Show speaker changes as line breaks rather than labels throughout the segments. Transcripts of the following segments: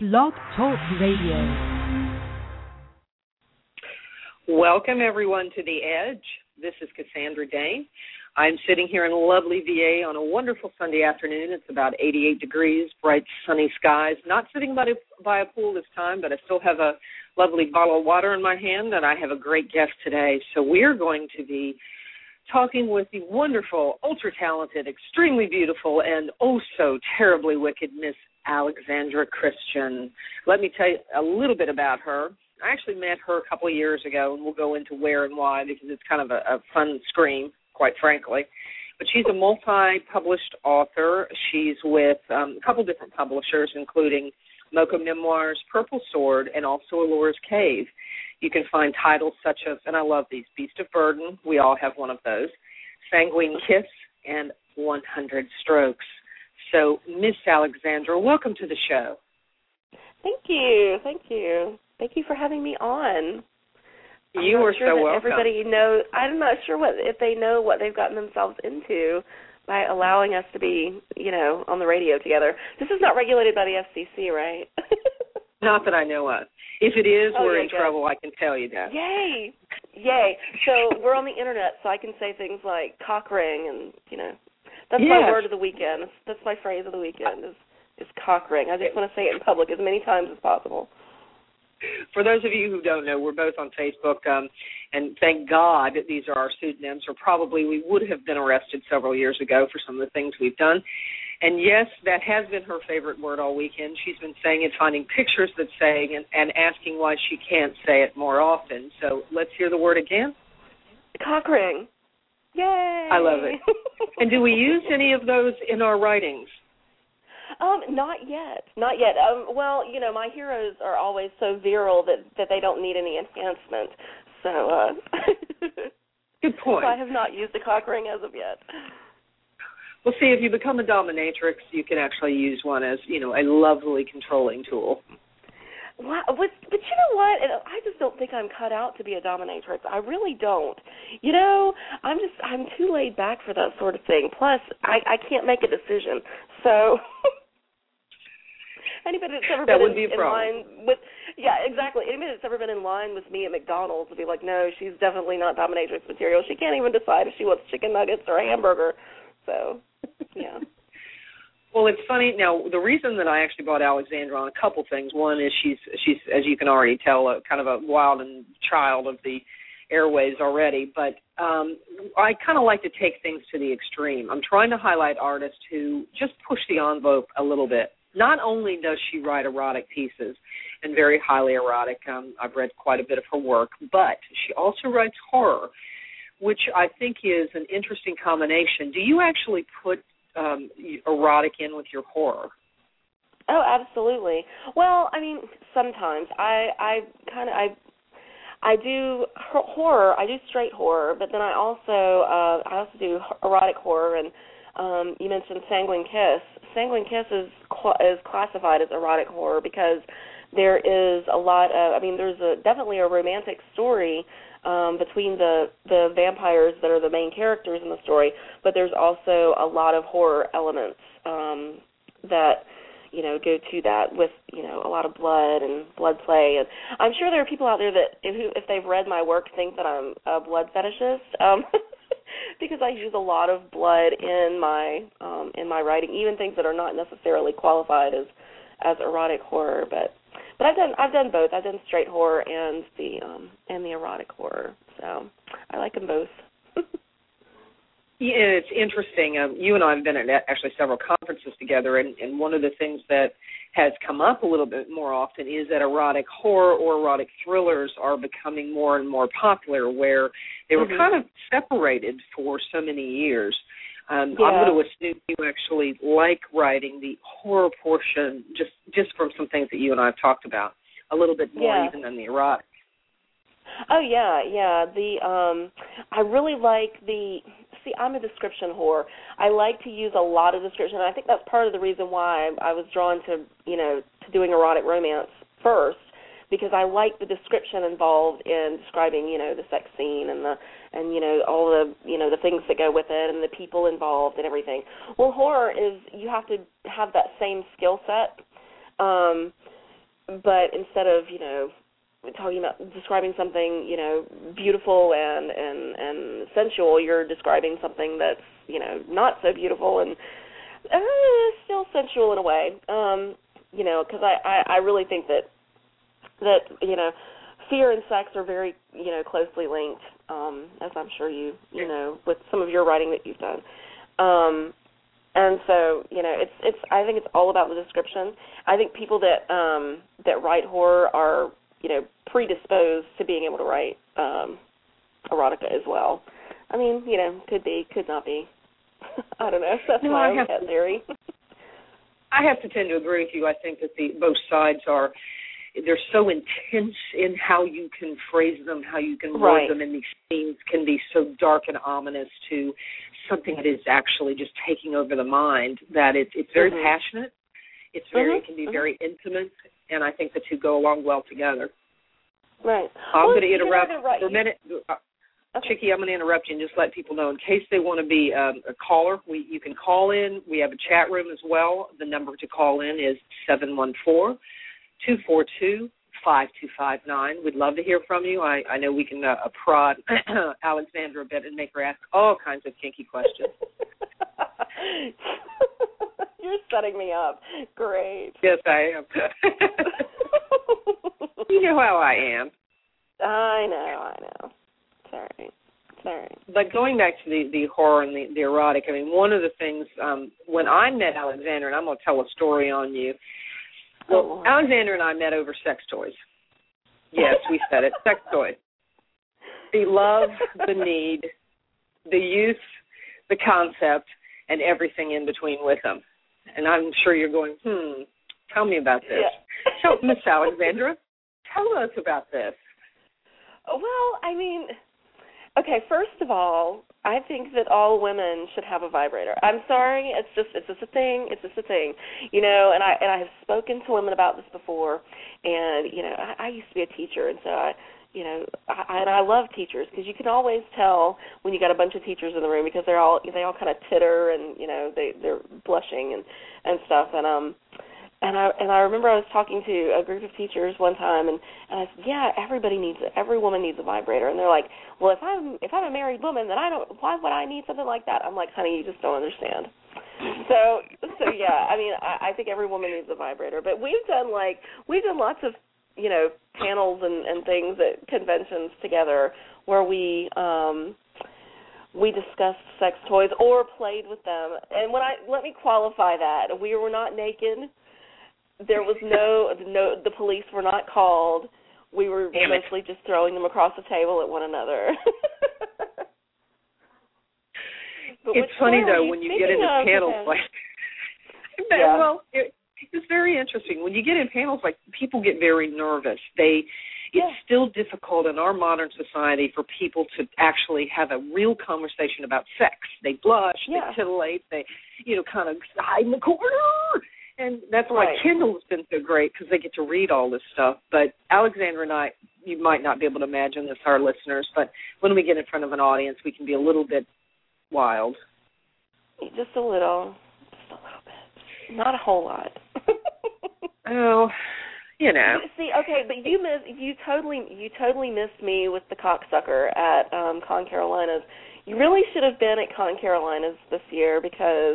Blog Talk Radio.
Welcome, everyone, to The Edge. This is Cassandra Dane. I'm sitting here in lovely VA on a wonderful Sunday afternoon. It's about 88 degrees, bright sunny skies. Not sitting by a pool this time, but I still have a lovely bottle of water in my hand, and I have a great guest today. So we're going to be talking with the wonderful, ultra-talented, extremely beautiful, and oh-so-terribly wicked Miss Alexandra Christian. Let me tell you a little bit about her. I actually met her a couple of years ago, and we'll go into where and why because it's kind of a fun scream, quite frankly. But she's a multi-published author. She's with a couple different publishers, including Mocha Memoirs, Purple Sword, and also Allura's Cave. You can find titles such as, and I love these, Beast of Burden, we all have one of those, Sanguine Kiss, and 100 Strokes. So, Miss Alexandra, welcome to the show.
Thank you. Thank you for having me on.
You are so welcome.
Everybody knows. I'm not sure if they know what they've gotten themselves into by allowing us to be, on the radio together. This is not regulated by the FCC, right?
Not that I know of. If it is, we're in trouble, I can tell you that.
Yay. So we're on the Internet, so I can say things like cock ring and, that's my word of the weekend. That's my phrase of the weekend is cock ring. I just want to say it in public as many times as possible.
For those of you who don't know, we're both on Facebook, and thank God that these are our pseudonyms, or probably we would have been arrested several years ago for some of the things we've done. And yes, that has been her favorite word all weekend. She's been saying it, finding pictures that say it, and asking why she can't say it more often. So let's hear the word again.
Cock ring. Yay!
I love it. And do we use any of those in our writings?
Not yet. Well, my heroes are always so virile that they don't need any enhancement. So,
good point.
So I have not used a cock ring as of yet.
Well, see, if you become a dominatrix, you can actually use one as, a lovely controlling tool.
Wow, but you know what? I just don't think I'm cut out to be a dominatrix. I really don't. I'm too laid back for that sort of thing. Plus, I can't make a decision. So anybody that's ever been in line with, exactly. Anybody that's ever been in line with me at McDonald's would be like, no, she's definitely not dominatrix material. She can't even decide if she wants chicken nuggets or a hamburger. So, yeah.
Well, it's funny. Now, the reason that I actually brought Alexandra on a couple things. One is she's as you can already tell, kind of a wild and child of the airwaves already. But I kind of like to take things to the extreme. I'm trying to highlight artists who just push the envelope a little bit. Not only does she write erotic pieces, and very highly erotic, I've read quite a bit of her work, but she also writes horror, which I think is an interesting combination. Do you actually put erotic in with your horror?
Oh, absolutely. Well, I mean, sometimes I do horror. I do straight horror, but then I also do erotic horror. And you mentioned Sanguine Kiss. Sanguine Kiss is classified as erotic horror because there is a lot of. I mean, there's definitely a romantic story between the vampires that are the main characters in the story, but there's also a lot of horror elements that go to that with a lot of blood and blood play. And I'm sure there are people out there that if they've read my work think that I'm a blood fetishist because I use a lot of blood in my writing, even things that are not necessarily qualified as erotic horror, but I've done both. I've done straight horror and the erotic horror. So I like them both.
Yeah, it's interesting. You and I have been at actually several conferences together, and one of the things that has come up a little bit more often is that erotic horror or erotic thrillers are becoming more and more popular, where they were kind of separated for so many years. I'm going to assume you actually like writing the horror portion just from some things that you and I have talked about a little bit more even than the erotic.
Oh, yeah. I really like I'm a description whore. I like to use a lot of description, and I think that's part of the reason why I was drawn to doing erotic romance first, because I like the description involved in describing, the sex scene and all the, the things that go with it and the people involved and everything. Well, horror is you have to have that same skill set. but instead of, talking about describing something, beautiful and sensual, you're describing something that's, not so beautiful and still sensual in a way. Because I really think that fear and sex are very, closely linked, as I'm sure you know, with some of your writing that you've done. And so, it's I think it's all about the description. I think people that write horror are, predisposed to being able to write erotica as well. I mean, could be, could not be. I don't know. That's my own pet theory.
I have to tend to agree with you. I think that both sides they're so intense in how you can phrase them, how you can word them, and these scenes can be so dark and ominous to something that is actually just taking over the mind, that it's very passionate. It can be very intimate, and I think the two go along well together.
Right.
I'm going to interrupt for a minute. Chicky, I'm going to interrupt you and just let people know, in case they want to be a caller, you can call in. We have a chat room as well. The number to call in is 714-242-5259. We'd love to hear from you. I know we can prod Alexandra a bit and make her ask all kinds of kinky questions.
You're setting me up. Great.
Yes, I am. You know how I am.
I know. It's all right.
But going back to the horror and the erotic, I mean, one of the things, when I met Alexandra, and I'm going to tell a story on you. Well, Alexandra and I met over sex toys. Yes, we said it, sex toys. The love, the need, the use, the concept, and everything in between with them. And I'm sure you're going, tell me about this.
Yeah.
So, Miss Alexandra, tell us about this.
Well, I mean, okay, first of all, I think that all women should have a vibrator. I'm sorry, it's just a thing. It's just a thing, And I have spoken to women about this before, and I used to be a teacher, and so I love teachers, because you can always tell when you got a bunch of teachers in the room, because they all kind of titter and they're blushing and stuff, and I remember I was talking to a group of teachers one time, and I said, yeah, every woman needs a vibrator, and they're like, well, if I'm a married woman, then why would I need something like that? I'm like, honey, you just don't understand. So yeah, I mean, I think every woman needs a vibrator, but we've done lots of panels and things at conventions together where we discussed sex toys or played with them, and let me qualify that, we were not naked. There was the police were not called. We were mostly just throwing them across the table at one another.
It's funny, though, when you get into panels it's very interesting. When you get in panels, people get very nervous. It's still difficult in our modern society for people to actually have a real conversation about sex. They blush, they titillate, they, kind of hide in the corner. And that's why Kindle has been so great, because they get to read all this stuff. But Alexandra and I, you might not be able to imagine this, our listeners, but when we get in front of an audience, we can be a little bit wild.
Just a little bit. Not a whole lot.
Oh,
See, okay, but you totally missed me with the cocksucker at Con Carolinas. You really should have been at Con Carolinas this year, because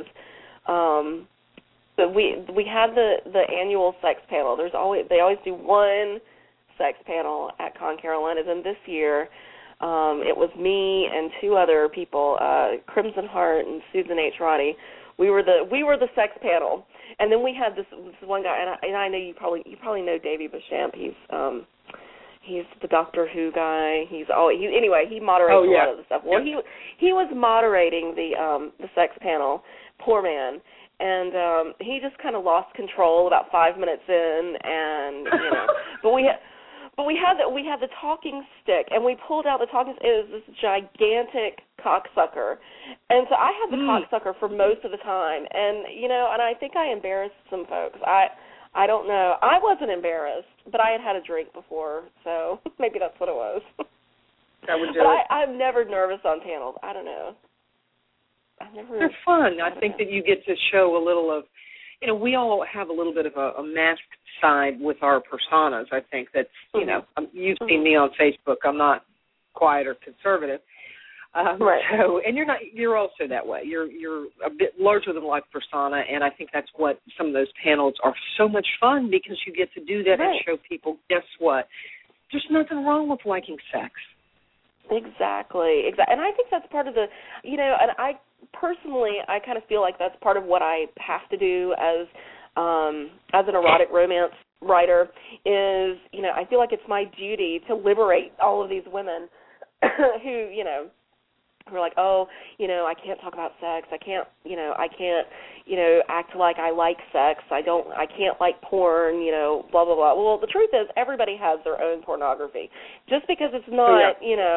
we had the annual sex panel. They always do one sex panel at Con Carolinas, and this year it was me and two other people, Crimson Heart and Susan H. Roddy. We were the sex panel, and then we had this one guy, and I know you probably know Davey Beauchamp. He's the Doctor Who guy. He moderates a lot of the stuff. Well, he was moderating the sex panel. Poor man. And he just kind of lost control about 5 minutes in, and but we had the talking stick, and we pulled out the talking stick. It was this gigantic cocksucker, and so I had the cocksucker for most of the time, and and I think I embarrassed some folks. I don't know. I wasn't embarrassed, but I had a drink before, so maybe that's what it was.
That would do it.
I'm never nervous on panels. I don't know.
They're fun. I think that you get to show a little of, we all have a little bit of a masked side with our personas. I think that's, you've seen me on Facebook. I'm not quiet or conservative.
Right.
So, and you're also that way. You're a bit larger than life persona, and I think that's what some of those panels are so much fun, because you get to do that and show people, guess what? There's nothing wrong with liking sex.
Exactly. And I think that's part of the, and I personally, I kind of feel like that's part of what I have to do as an erotic romance writer is, I feel like it's my duty to liberate all of these women who are like, I can't talk about sex. I can't act like I like sex. I can't like porn, blah, blah, blah. Well, the truth is everybody has their own pornography. Just because it's not,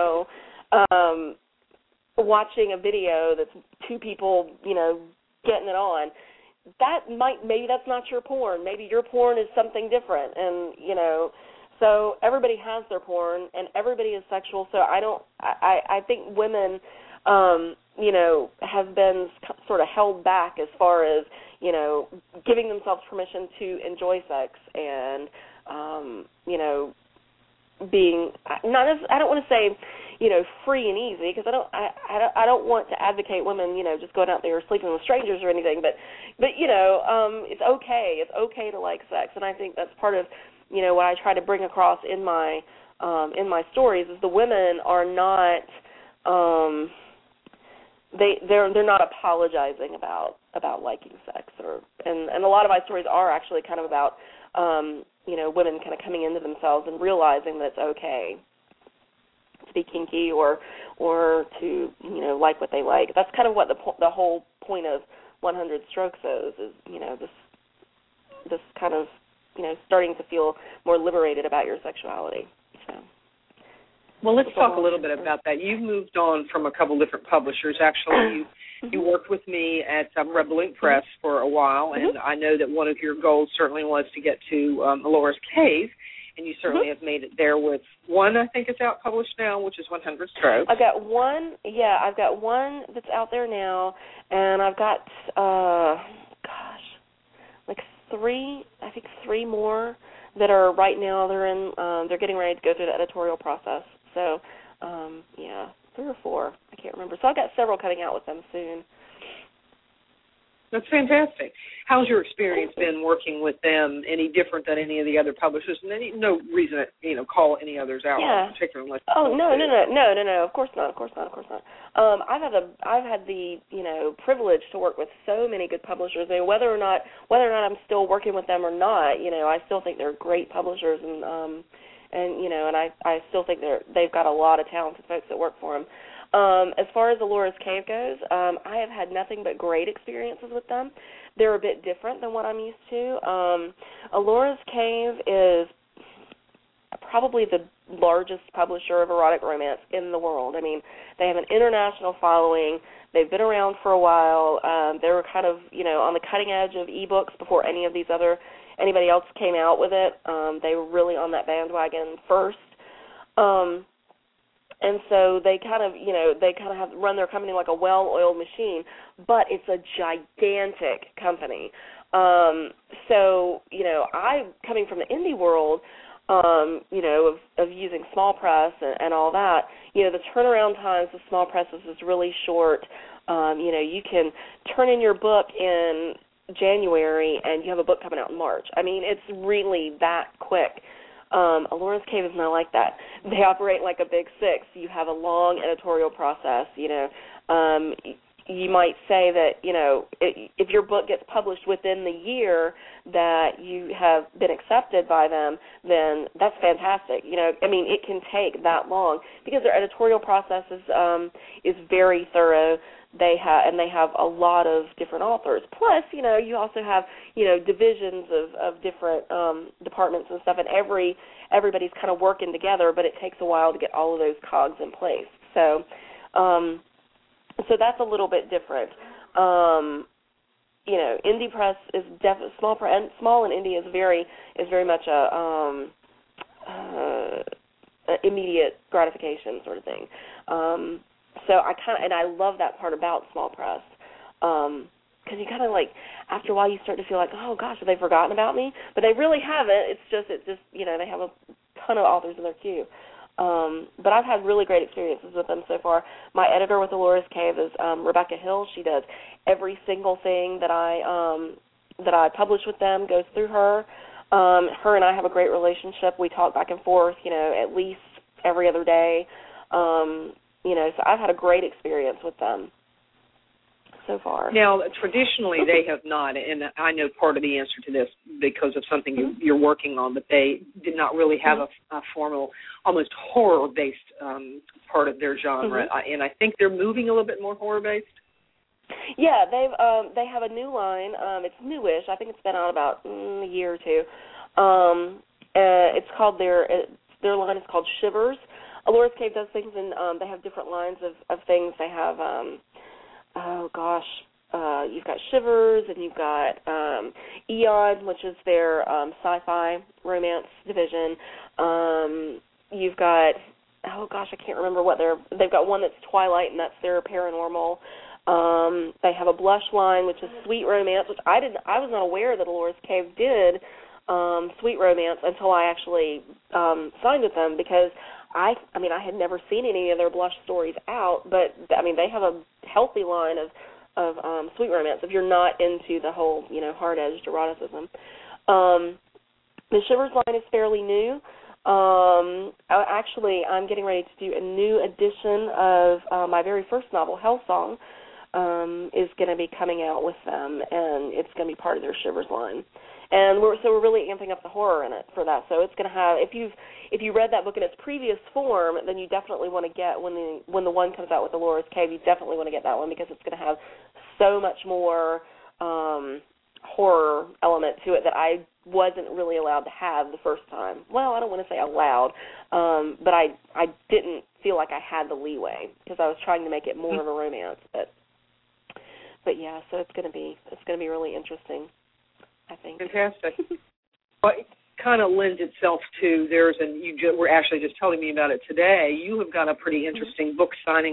watching a video that's two people, getting it on, maybe that's not your porn. Maybe your porn is something different. And, so everybody has their porn, and everybody is sexual. So I think women, have been sort of held back as far as, giving themselves permission to enjoy sex and, being not as, I don't want to say, free and easy, because I don't want to advocate women, just going out there sleeping with strangers or anything. But it's okay. It's okay to like sex, and I think that's part of what I try to bring across in my stories is the women are not they're not apologizing about liking sex, and a lot of my stories are actually kind of about women kind of coming into themselves and realizing that it's okay to be kinky or to like what they like. That's kind of what the whole point of 100 Strokes is this kind of starting to feel more liberated about your sexuality. So.
Well, let's talk a little bit about that. You've moved on from a couple different publishers. Actually, you worked with me at Revolut Press for a while, and I know that one of your goals certainly was to get to Elora's Cave, and you certainly have made it there with one, I think, is out published now, which is 100 Strokes.
I've got one that's out there now, and I've got, three more that are right now. They're getting ready to go through the editorial process. So, 3 or 4, I can't remember. So I've got several coming out with them soon.
That's fantastic. How's your experience been working with them? Any different than any of the other publishers? And no reason to call any others out in particular.
Oh no! Of course not. I've had the privilege to work with so many good publishers. I mean, whether or not I'm still working with them or not, I still think they're great publishers, and I still think they've got a lot of talented folks that work for them. As far as Elora's Cave goes, I have had nothing but great experiences with them. They're a bit different than what I'm used to. Elora's Cave is probably the largest publisher of erotic romance in the world. I mean, they have an international following. They've been around for a while. They were kind of, on the cutting edge of ebooks before anybody else came out with it. They were really on that bandwagon first. And so they kind of have run their company like a well-oiled machine, but it's a gigantic company. So, I, coming from the indie world, of using small press and all that, the turnaround times of small presses is really short. You can turn in your book in January and you have a book coming out in March. I mean, it's really that quick. Elora's Cave is not like that. They operate like a big six. You have a long editorial process. You might say that, if your book gets published within the year that you have been accepted by them, then that's fantastic. It can take that long because their editorial process is very thorough. They have a lot of different authors. Plus, you also have, divisions of different departments and stuff, and everybody's kind of working together, but it takes a while to get all of those cogs in place. So that's a little bit different. Indie press is definitely small and indie is very much a immediate gratification sort of thing. So I love that part about small press. because you kind of like, after a while you start to feel like, oh gosh, have they forgotten about me? But they really haven't. It's just they have a ton of authors in their queue. But I've had really great experiences with them so far. My editor with Ellora's Cave is Rebecca Hill. She does every single thing that I publish with them goes through her. Her and I have a great relationship. We talk back and forth, at least every other day. So I've had a great experience with them so far.
Now, traditionally they have not, and I know part of the answer to this because of something you're working on, but they did not really have a formal, almost horror-based part of their genre, and I think they're moving a little bit more horror-based.
Yeah, they have a new line. It's newish. I think it's been out about a year or two. It's called their line is called Shivers. Ellora's Cave does things, and they have different lines of things. They have you've got Shivers, and you've got Eon, which is their sci-fi romance division. You've got I can't remember what they've got one that's Twilight, and that's their paranormal. They have a Blush line, which is sweet romance, which I was not aware that Ellora's Cave did sweet romance until I actually signed with them, because I had never seen any of their Blush stories out, but they have a healthy line of sweet romance if you're not into the whole hard-edged eroticism. The Shivers line is fairly new. Actually, I'm getting ready to do a new edition of my very first novel, Hellsong, is going to be coming out with them, and it's going to be part of their Shivers line. And we're really amping up the horror in it for that. So it's going to have, if you read that book in its previous form, then you definitely want to get, when the one comes out with Ellora's Cave, you definitely want to get that one, because it's going to have so much more horror element to it that I wasn't really allowed to have the first time. Well, I don't want to say allowed, but I didn't feel like I had the leeway, because I was trying to make it more of a romance. But yeah, so it's going to be really interesting, I think.
Fantastic. Well, it kind of lends itself to you were actually just telling me about it today. You have got a pretty interesting book signing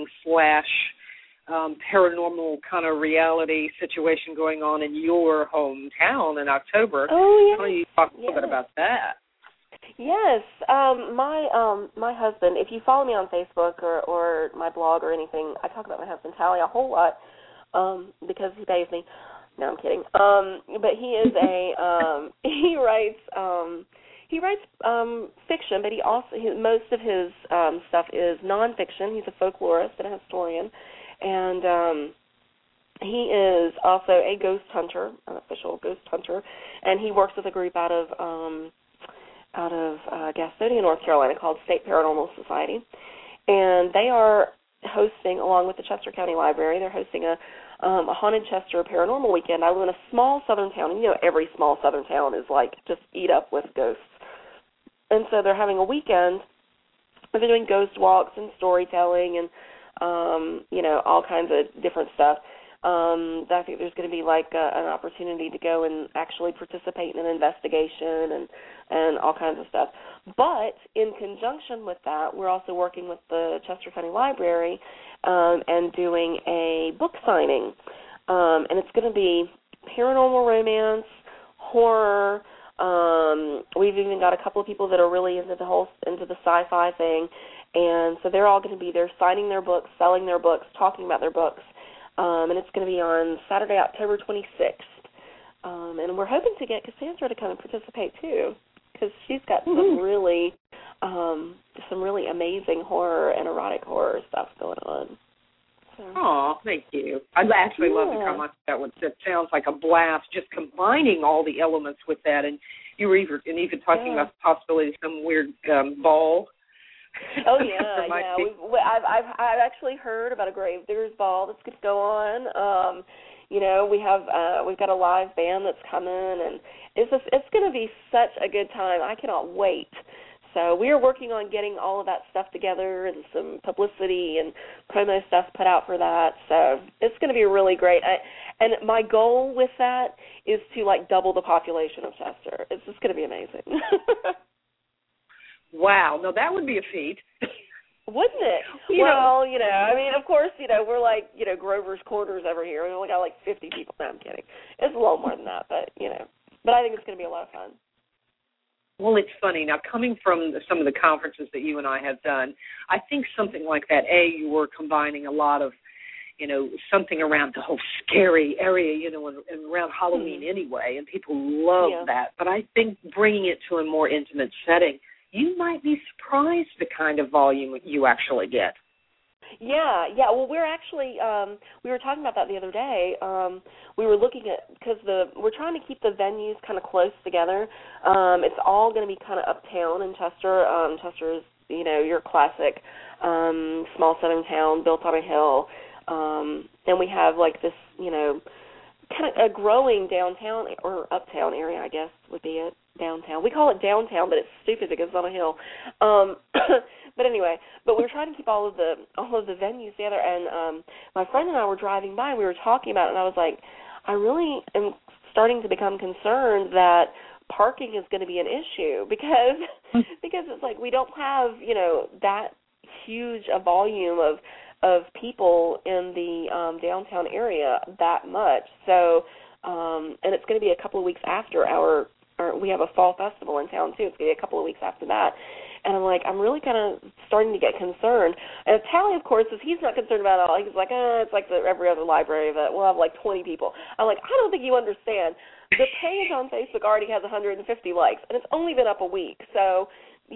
/ paranormal kind of reality situation going on in your hometown in October.
Oh, yeah.
Why don't you talk a little bit about that?
Yes. My husband, if you follow me on Facebook or my blog or anything, I talk about my husband, Tally, a whole lot, because he pays me. No, I'm kidding. But he is he writes fiction, but most of his stuff is nonfiction. He's a folklorist and a historian, and he is also a ghost hunter, an official ghost hunter, and he works with a group out of Gastonia, North Carolina, called State Paranormal Society, and they are hosting, along with the Chester County Library, they're hosting a Haunted Chester Paranormal Weekend. I live in a small southern town, and every small southern town is like just eat up with ghosts. And so they're having a weekend where they're doing ghost walks and storytelling and, all kinds of different stuff. I think there's going to be like an opportunity to go and actually participate in an investigation and all kinds of stuff. But in conjunction with that, we're also working with the Chester County Library and doing a book signing. And it's going to be paranormal romance, horror. We've even got a couple of people that are really into the sci-fi thing. And so they're all going to be there signing their books, selling their books, talking about their books. And it's going to be on Saturday, October 26th. And we're hoping to get Cassandra to come and participate, too, because she's got some really amazing horror and erotic horror stuff going on.
Oh, thank you. I'd actually love to come on that one. That sounds like a blast, just combining all the elements with that. And you were even talking about the possibility of some weird ball.
Oh yeah, yeah. I've actually heard about a Gravedigger's Ball that's going to go on. We've got a live band that's coming, and it's going to be such a good time. I cannot wait. So we are working on getting all of that stuff together and some publicity and promo stuff put out for that. So it's going to be really great. And my goal with that is to double the population of Chester. It's just going to be amazing.
Wow. No, that would be a feat.
Wouldn't it? I mean, of course, we're like, Grover's Quarters over here. We only got like 50 people. No, I'm kidding. It's a little more than that, but I think it's going to be a lot of fun.
Well, it's funny. Now, coming from some of the conferences that you and I have done, I think something like that, you were combining a lot of, something around the whole scary area, and around Halloween anyway, and people love that. But I think bringing it to a more intimate setting, you might be surprised the kind of volume you actually get.
Yeah. Well, we're actually we were talking about that the other day. We were looking at, because we're trying to keep the venues kind of close together. It's all going to be kind of uptown in Chester. Chester is, your classic small southern town built on a hill, and we have like this, kind of a growing downtown or uptown area, I guess would be it. Downtown. We call it downtown, but it's stupid because it's on a hill. But anyway, we're trying to keep all of the venues together. And my friend and I were driving by, and we were talking about it, and I was like, I really am starting to become concerned that parking is going to be an issue because it's like we don't have that huge a volume of people in the downtown area that much. So and it's going to be a couple of weeks after we have a fall festival in town, too. It's going to be a couple of weeks after that. And I'm like, I'm really kind of starting to get concerned. And Tally, of course, he's not concerned about it all. He's like, it's like every other library that we'll have like 20 people. I'm like, I don't think you understand. The page on Facebook already has 150 likes, and it's only been up a week. So,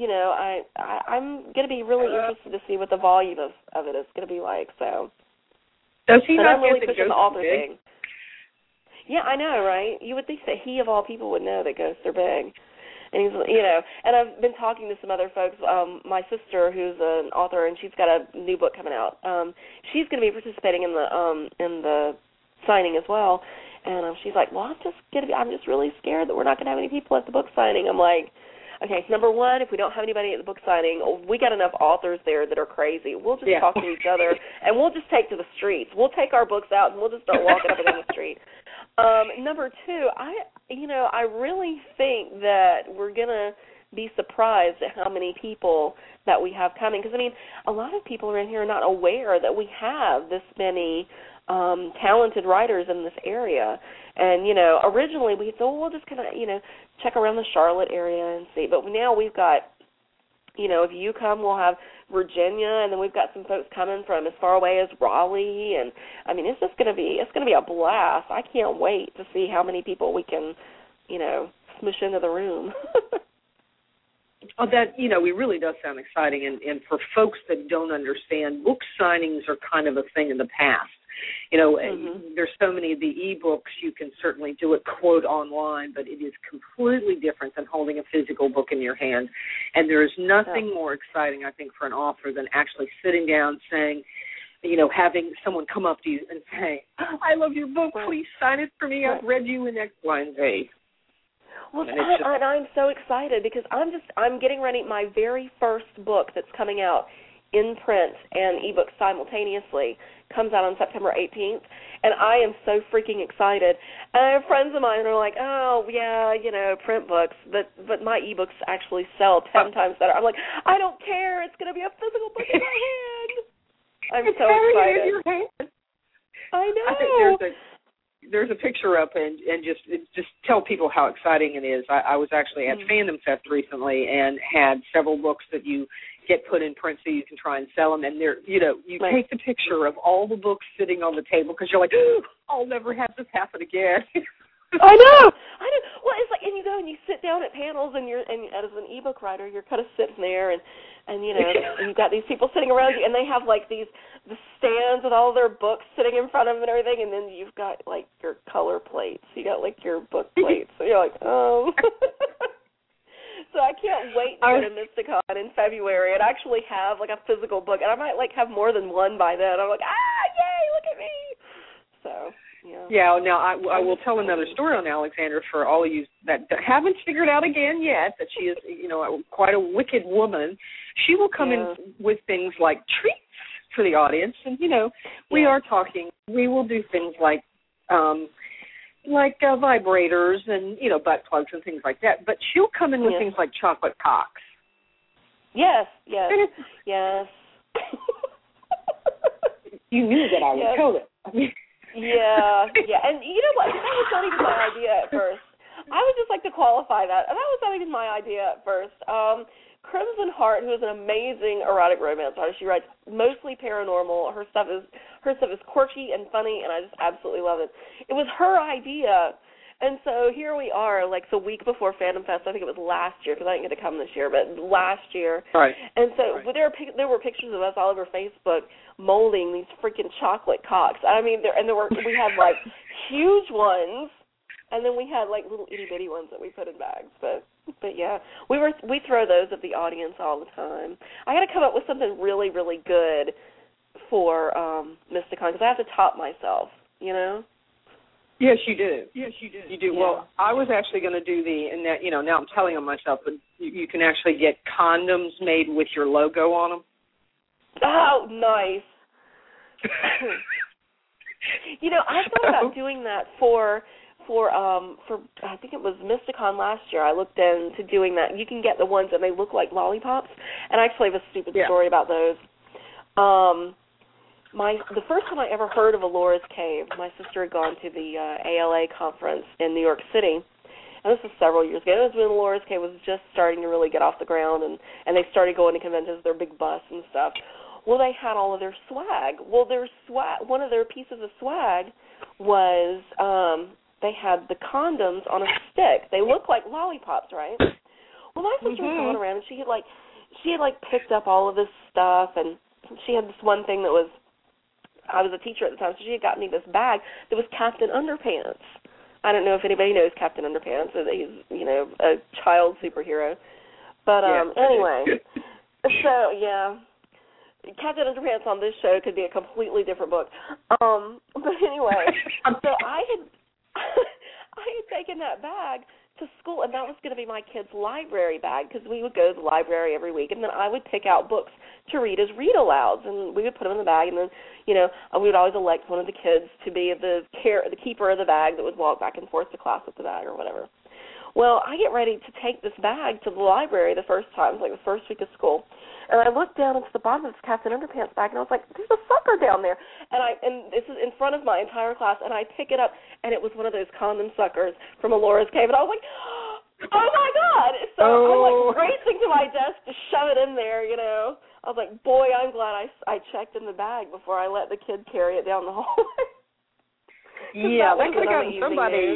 I'm going to be really interested to see what the volume of it is going to be like. So,
does he not
I'm really pushing the author thing. Yeah, I know, right? You would think that he, of all people, would know that ghosts are big. And he's, and I've been talking to some other folks. My sister, who's an author, and she's got a new book coming out. She's going to be participating in the signing as well. And she's like, well, I'm just really scared that we're not going to have any people at the book signing. I'm like, okay, number one, if we don't have anybody at the book signing, we got enough authors there that are crazy. We'll just talk to each other, and we'll just take to the streets. We'll take our books out, and we'll just start walking up and down the street. Number two, I really think that we're going to be surprised at how many people that we have coming. Because, a lot of people around here are not aware that we have this many talented writers in this area. And, originally we thought, we'll just kind of, check around the Charlotte area and see. But now we've got, if you come, we'll have Virginia, and then we've got some folks coming from as far away as Raleigh, and it's just going to be a blast. I can't wait to see how many people we can, smush into the room.
Oh, that, it really does sound exciting, and for folks that don't understand, book signings are kind of a thing in the past. There's so many of the e-books, you can certainly do it, quote, online, but it is completely different than holding a physical book in your hand. And there is nothing more exciting, I think, for an author than actually sitting down saying, having someone come up to you and say, I love your book, please sign it for me, I've read you in X, Y, and Z.
Well, and I'm so excited because I'm getting ready. My very first book that's coming out in print and ebook simultaneously comes out on September 18th, and I am so freaking excited. And I have friends of mine who are like, oh, yeah, print books, but my ebooks actually sell 10 times better. I'm like, I don't care. It's going to be a physical book in my hand. I'm so excited.
In your hand.
I know.
There's a picture up, and just tell people how exciting it is. I was actually at Fandom Fest recently and had several books that you get put in print so you can try and sell them. And take the picture of all the books sitting on the table because you're like, I'll never have this happen again.
I know. Well, it's like, and you go and you sit down at panels, and as an ebook writer, you're kind of sitting there, and and you've got these people sitting around you, and they have like the stands with all their books sitting in front of them and everything, and then you've got like your color plates. You got like your book plates. So you're like, oh. So I can't wait to go to Mysticon in February and actually have like a physical book, and I might like have more than one by then. I'm like, yay, look at me. So.
Yeah, now I will tell another story on Alexandra for all of you that haven't figured out again yet that she is, quite a wicked woman. She will come in with things like treats for the audience, and, we are talking. We will do things like vibrators and, butt plugs and things like that. But she'll come in with things like chocolate cocks.
Yes.
You knew that I would tell it.
Yeah, and you know what? That was not even my idea at first. I would just like to qualify that. That was not even my idea at first. Crimson Heart, who is an amazing erotic romance artist, she writes mostly paranormal. Her stuff is quirky and funny, and I just absolutely love it. It was her idea. And so here we are, like the week before Fandom Fest. I think it was last year because I didn't get to come this year, but last year.
Right.
And so there were pictures of us all over Facebook molding these freaking chocolate cocks. I mean, we had like huge ones, and then we had like little itty bitty ones that we put in bags. But yeah, we throw those at the audience all the time. I got to come up with something really really good for Mysticon because I have to top myself, you know.
Yes, you do. You do. Yeah. Well, I was actually going to do now I'm telling on myself, but you can actually get condoms made with your logo on them.
Oh, nice. I thought about doing that for I think it was Mysticon last year. I looked into doing that. You can get the ones that they look like lollipops, and I actually have a stupid story about those. The first time I ever heard of Alora's Cave, my sister had gone to the ALA conference in New York City, and this was several years ago. It was when Alora's Cave was just starting to really get off the ground, and they started going to conventions, their big bus and stuff. Well, they had all of their swag. Well, one of their pieces of swag was they had the condoms on a stick. They look like lollipops, right? Well, my sister was going around, and she had picked up all of this stuff, and she had this one thing that was, I was a teacher at the time, so she had got me this bag that was Captain Underpants. I don't know if anybody knows Captain Underpants. He's, a child superhero. But anyway, so, yeah, Captain Underpants on this show could be a completely different book. But anyway, so I had taken that bag to school, and that was going to be my kids' library bag because we would go to the library every week, and then I would pick out books to read as read-alouds, and we would put them in the bag, and then, we would always elect one of the kids to be the keeper of the bag that would walk back and forth to class with the bag or whatever. Well, I get ready to take this bag to the library the first time, like the first week of school, and I looked down into the bottom of this Captain Underpants bag, and I was like, there's a sucker down there. And this is in front of my entire class, and I pick it up, and it was one of those condom suckers from Alora's Cave, and I was like, oh, my God. So I'm, racing to my desk to shove it in there, I was like, boy, I'm glad I checked in the bag before I let the kid carry it down the hallway.
Yeah, that could have gotten somebody.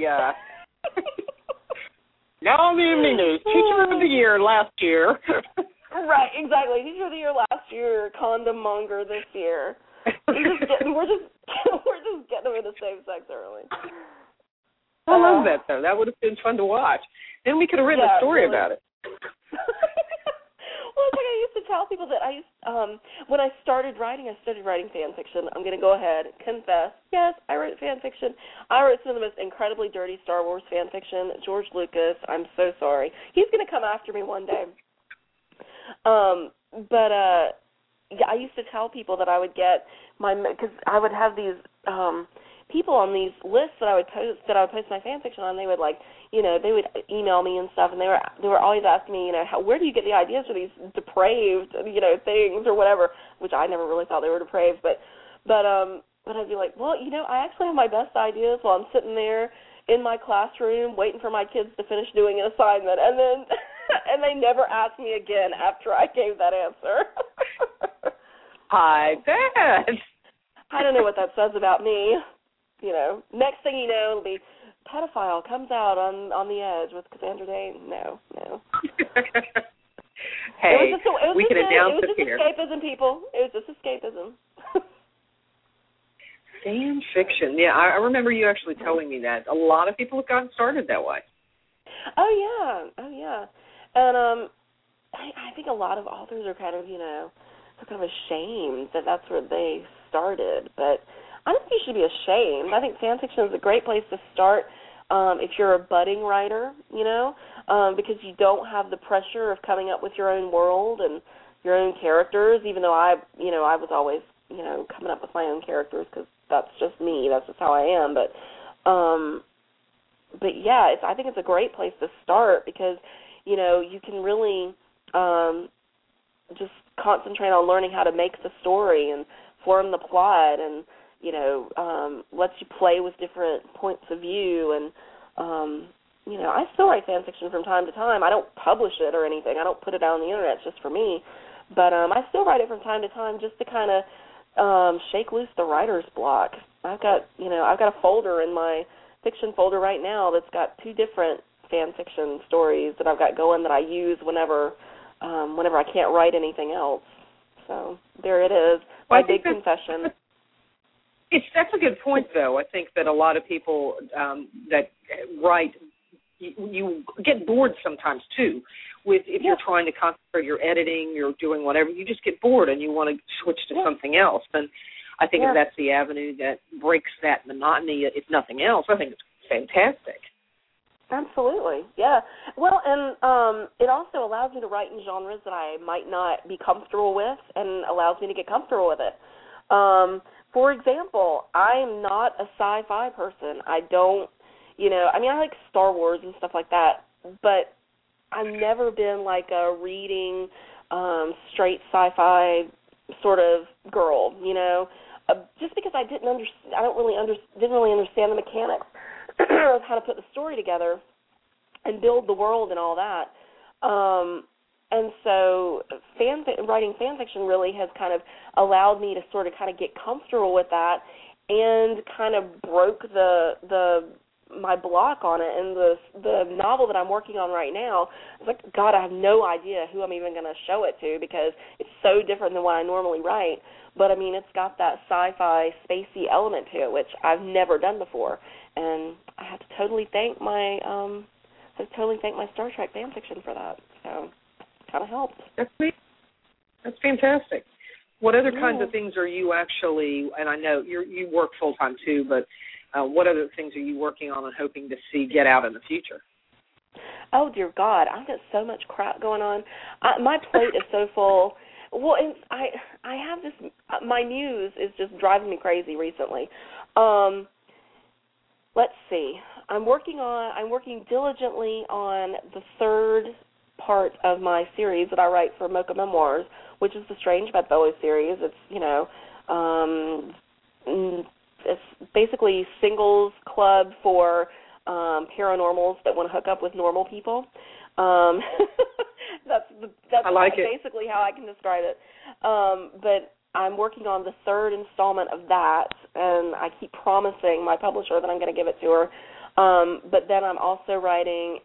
Now on the evening news, Teacher of the Year last year.
Right, exactly. Teacher of the Year last year, condom monger this year. We're just getting them in the same sex early.
I love that though. That would have been fun to watch. Then we could have written a story about it.
Well, it's like I used to tell people that when I started writing fan fiction. I'm going to go ahead and confess. Yes, I wrote fan fiction. I wrote some of the most incredibly dirty Star Wars fan fiction. George Lucas, I'm so sorry. He's going to come after me one day. I used to tell people that I would get because I would have these people on these lists that I would post my fan fiction on. They would they would email me and stuff, and they were always asking me, where do you get the ideas for these depraved, things or whatever, which I never really thought they were depraved, but I'd be like, well, I actually have my best ideas while I'm sitting there in my classroom waiting for my kids to finish doing an assignment, and then and they never asked me again after I gave that answer.
I bet.
I don't know what that says about me. Next thing you know, it'll be pedophile comes out on the edge with Cassandra Day. No.
Hey, we can announce it here.
It was just escapism, people. It was just escapism.
Fan fiction. Yeah, I remember you actually telling me that. A lot of people have gotten started that way.
Oh, yeah. And I think a lot of authors are kind of, ashamed that that's where they started. But I don't think you should be ashamed. I think fan fiction is a great place to start if you're a budding writer, because you don't have the pressure of coming up with your own world and your own characters, even though I was always, coming up with my own characters because that's just me. That's just how I am. But yeah, I think it's a great place to start because, you can really just concentrate on learning how to make the story and form the plot, and lets you play with different points of view. And I still write fan fiction from time to time. I don't publish it or anything. I don't put it out on the internet. It's just for me. But I still write it from time to time just to kind of shake loose the writer's block. I've got a folder in my fiction folder right now that's got 2 different fan fiction stories that I've got going that I use whenever I can't write anything else. So there it is, my big confession.
That's a good point, though. I think that a lot of people that write, you get bored sometimes too. If you're trying to concentrate, you're editing, you're doing whatever, you just get bored and you want to switch to something else. And I think if that's the avenue that breaks that monotony, if nothing else, I think it's fantastic.
Absolutely, yeah. Well, and it also allows me to write in genres that I might not be comfortable with, and allows me to get comfortable with it. For example, I'm not a sci-fi person. I don't, I like Star Wars and stuff like that, but I've never been like a reading straight sci-fi sort of girl, just because I didn't really understand the mechanics of how to put the story together and build the world and all that. And so writing fan fiction really has kind of allowed me to sort of kind of get comfortable with that, and kind of broke my block on it. And the novel that I'm working on right now, it's like, God, I have no idea who I'm even going to show it to, because it's so different than what I normally write. But, I mean, it's got that sci-fi, spacey element to it, which I've never done before. And I have to totally thank my Star Trek fan fiction for that. So it kind of helped.
That's fantastic. What other kinds of things are you actually, and I know you work full-time too, but what other things are you working on and hoping to see get out in the future?
Oh, dear God, I've got so much crap going on. My plate is so full. Well, and I have this, my muse is just driving me crazy recently. Let's see. I'm working diligently on the 3rd part of my series that I write for Mocha Memoirs, which is the Strange Bedfellow series. It's, it's basically singles club for paranormals that want to hook up with normal people. That's basically how I can describe it. But I'm working on the 3rd installment of that, and I keep promising my publisher that I'm going to give it to her. But then I'm also writing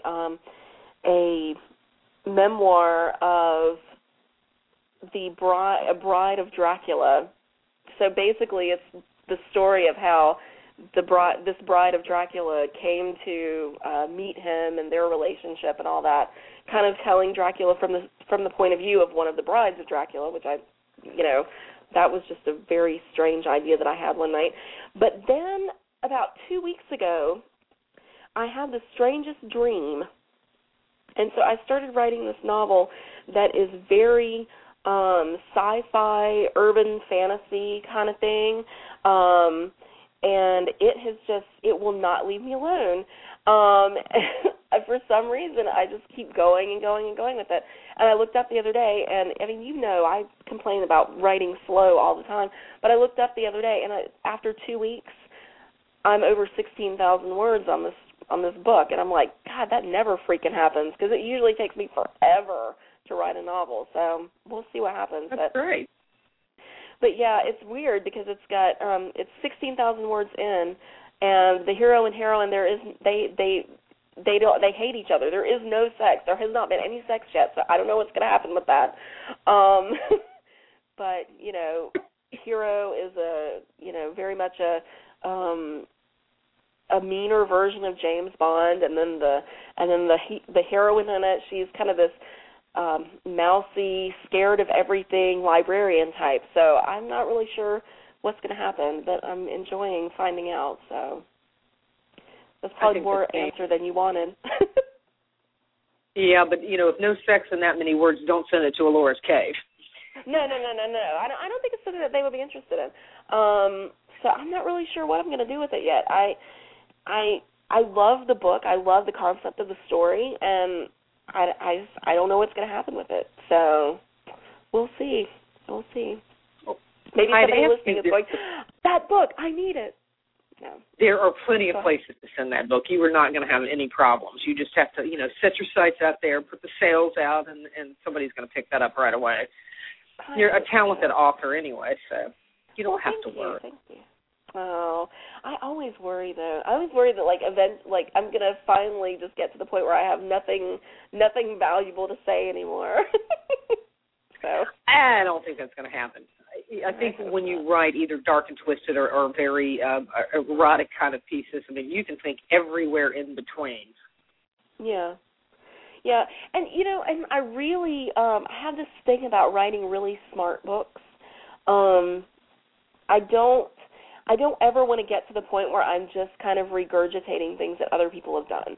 a memoir of a bride of Dracula. So basically, it's the story of how this bride of Dracula came to meet him and their relationship and all that, kind of telling Dracula from the point of view of one of the brides of Dracula, which that was just a very strange idea that I had one night. But then about 2 weeks ago, I had the strangest dream. And so I started writing this novel that is very sci-fi, urban fantasy kind of thing. And it will not leave me alone. For some reason, I just keep going and going and going with it. And I looked up the other day, and I mean, I complain about writing slow all the time, but I looked up the other day, and after 2 weeks, I'm over 16,000 words on this book, and I'm like, God, that never freaking happens, because it usually takes me forever to write a novel. So we'll see what happens.
That's great.
But yeah, it's weird because it's got it's 16,000 words in, and the hero and heroine they hate each other. There is no sex. There has not been any sex yet, so I don't know what's going to happen with that. But hero is very much a meaner version of James Bond, and then the heroine in it, she's kind of this mousy, scared of everything librarian type. So I'm not really sure what's going to happen, but I'm enjoying finding out. So that's probably more answer than you wanted.
Yeah, but if no sex in that many words, don't send it to Alora's Cave.
No. I don't think it's something that they would be interested in. So I'm not really sure what I'm going to do with it yet. I love the book. I love the concept of the story, and I don't know what's going to happen with it. So We'll see. Maybe somebody listening is going, that book, I need it. No.
There are plenty of places to send that book. You are not going to have any problems. You just have to, set your sights out there, put the sales out, and somebody's going to pick that up right away. You're a talented author anyway, so you don't have to worry.
Thank you. Oh, I always worry though. I always worry that I'm going to finally just get to the point where I have nothing valuable to say anymore. So
I don't think that's going to happen. I think when you write either dark and twisted or very erotic kind of pieces, you can think everywhere in between.
Yeah. Yeah, and and I really have this thing about writing really smart books. I don't ever want to get to the point where I'm just kind of regurgitating things that other people have done.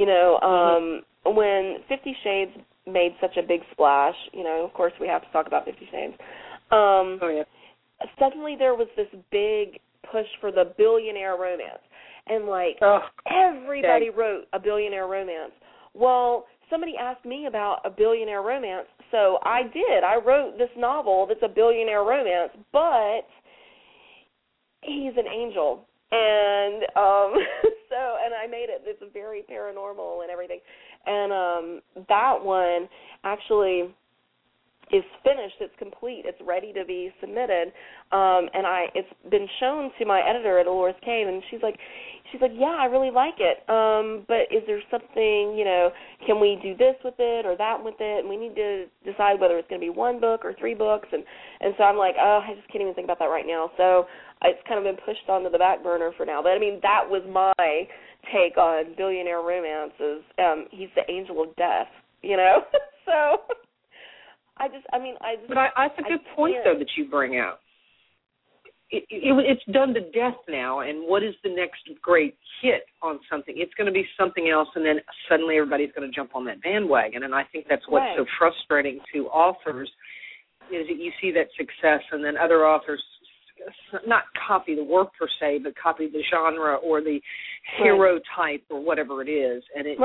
When 50 Shades made such a big splash, of course we have to talk about 50 Shades. Suddenly there was this big push for the billionaire romance, and everybody wrote a billionaire romance. Well, somebody asked me about a billionaire romance, so I did. I wrote this novel that's a billionaire romance, but he's an angel, and and I made it. It's very paranormal and everything, and that one actually is finished. It's complete. It's ready to be submitted, and it's been shown to my editor at Dolores Cave, and she's like, yeah, I really like it, but is there something, can we do this with it or that with it, and we need to decide whether it's going to be one book or 3 books, and so I'm like, I just can't even think about that right now, so it's kind of been pushed onto the back burner for now, but that was my take on billionaire romances. He's the angel of death, so But that's a good point, though, that you bring out. It's done to death now, and what is the next great hit on something? It's going to be something else, and then suddenly everybody's going to jump on that bandwagon, and I think that's what's so frustrating to authors is that you see that success, and then other authors not copy the work per se, but copy the genre or the hero type or whatever it is, and it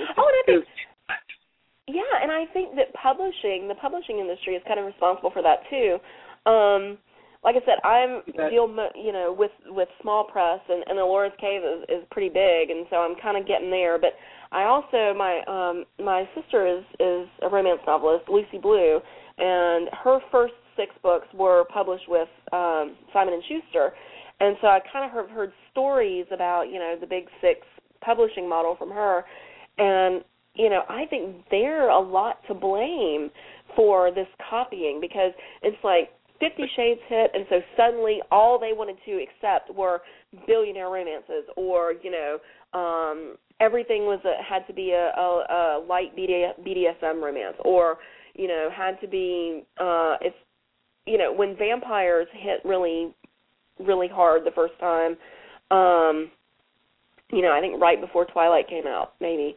Yeah, and I think that the publishing industry is kind of responsible for that too. Like I said, I'm deal with small press, and the Dolores Cave is pretty big, and so I'm kind of getting there. But I also my sister is a romance novelist, Lucy Blue, and her first 6 books were published with Simon and Schuster, and so I kind of have heard stories about the Big 6 publishing model from her, and I think they're a lot to blame for this copying, because it's like 50 Shades hit, and so suddenly all they wanted to accept were billionaire romances, or everything had to be a light BDSM romance, or had to be when vampires hit really, really hard the first time. I think right before Twilight came out, maybe.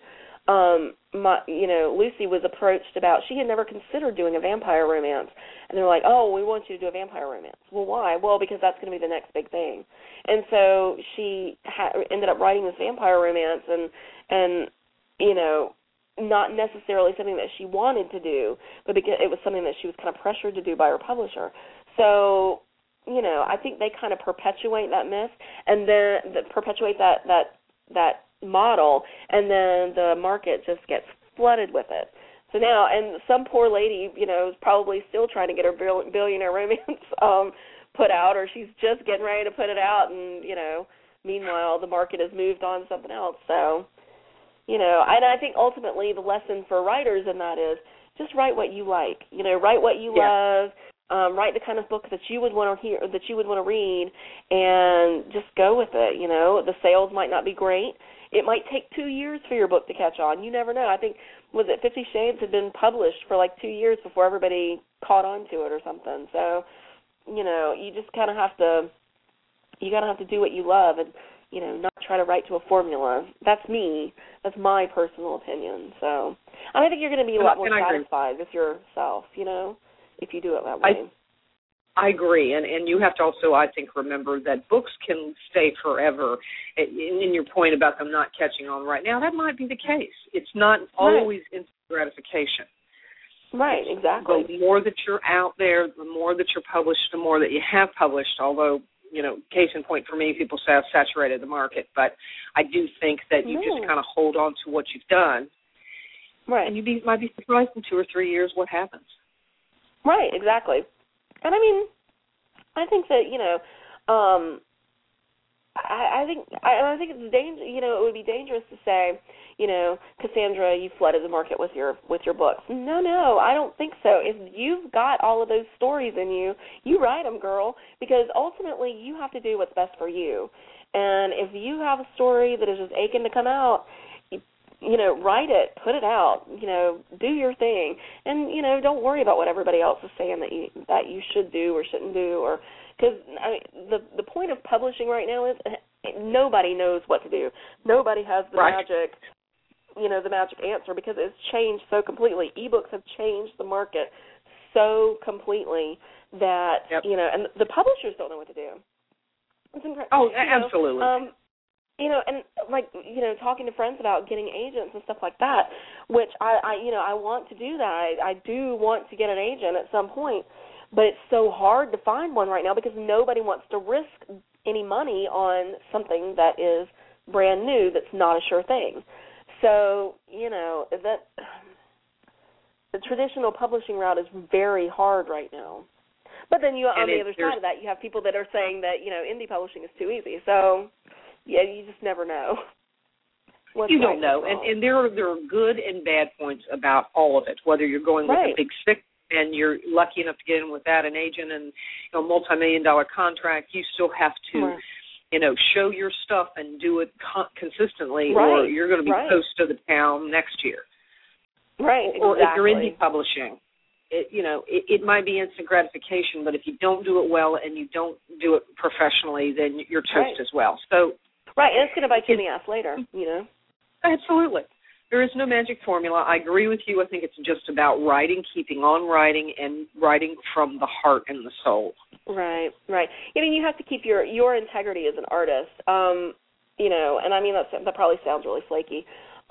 Lucy was approached about, she had never considered doing a vampire romance, and they're like, oh, we want you to do a vampire romance. Well, why? Well, because that's going to be the next big thing. And so she ended up writing this vampire romance, and not necessarily something that she wanted to do, but because it was something that she was kind of pressured to do by her publisher. So, I think they kind of perpetuate that myth, and then perpetuate that model, and then the market just gets flooded with it. So now, and some poor lady, is probably still trying to get her billionaire romance put out, or she's just getting ready to put it out, and, meanwhile the market has moved on to something else. So, and I think ultimately the lesson for writers in that is just write what you like. Write what you love. Write the kind of book that you would want to hear, that you would want to read, and just go with it. The sales might not be great. It might take 2 years for your book to catch on. You never know. I think, 50 Shades had been published for 2 years before everybody caught on to it or something. So, you just kind of have to, do what you love, and, not try to write to a formula. That's me. That's my personal opinion. So, I think you're going to be a lot more satisfied with yourself, if you do it that way.
I agree, and you have to also, I think, remember that books can stay forever. In your point about them not catching on right now, that might be the case. It's not always instant gratification.
Right, exactly.
The more that you're out there, the more that you're published, the more that you have published, although, case in point for me, people say I've saturated the market, but I do think that you just kind of hold on to what you've done.
Right.
And you might be surprised in 2 or 3 years what happens.
Right, exactly. And I think that, I think it's it would be dangerous to say, Cassandra, you flooded the market with your books. No, I don't think so. If you've got all of those stories in you, you write them, girl, because ultimately you have to do what's best for you. And if you have a story that is just aching to come out, write it, put it out, do your thing, and don't worry about what everybody else is saying that you should do or shouldn't do, or because the point of publishing right now is nobody knows what to do. Nobody has the magic, the magic answer, because it's changed so completely. Ebooks have changed the market so completely that and the publishers don't know what to do. It's incredible.
Oh, absolutely.
And talking to friends about getting agents and stuff like that, which I want to do that. I do want to get an agent at some point, but it's so hard to find one right now because nobody wants to risk any money on something that is brand new that's not a sure thing. So, that the traditional publishing route is very hard right now. But then on the other side of that, you have people that are saying that, indie publishing is too easy. So, yeah, you just never know.
You don't know. And there are good and bad points about all of it, whether you're going with a big stick and you're lucky enough to get in without an agent and a multi-million-dollar contract, you still have to, show your stuff and do it consistently, or you're going to be toast to the town next year.
Right, exactly.
Or if you're indie publishing, it might be instant gratification, but if you don't do it well and you don't do it professionally, then you're toast as well. So,
and it's going to bite you in the ass later,
Absolutely. There is no magic formula. I agree with you. I think it's just about writing, keeping on writing, and writing from the heart and the soul.
Right. You have to keep your integrity as an artist, and that probably sounds really flaky,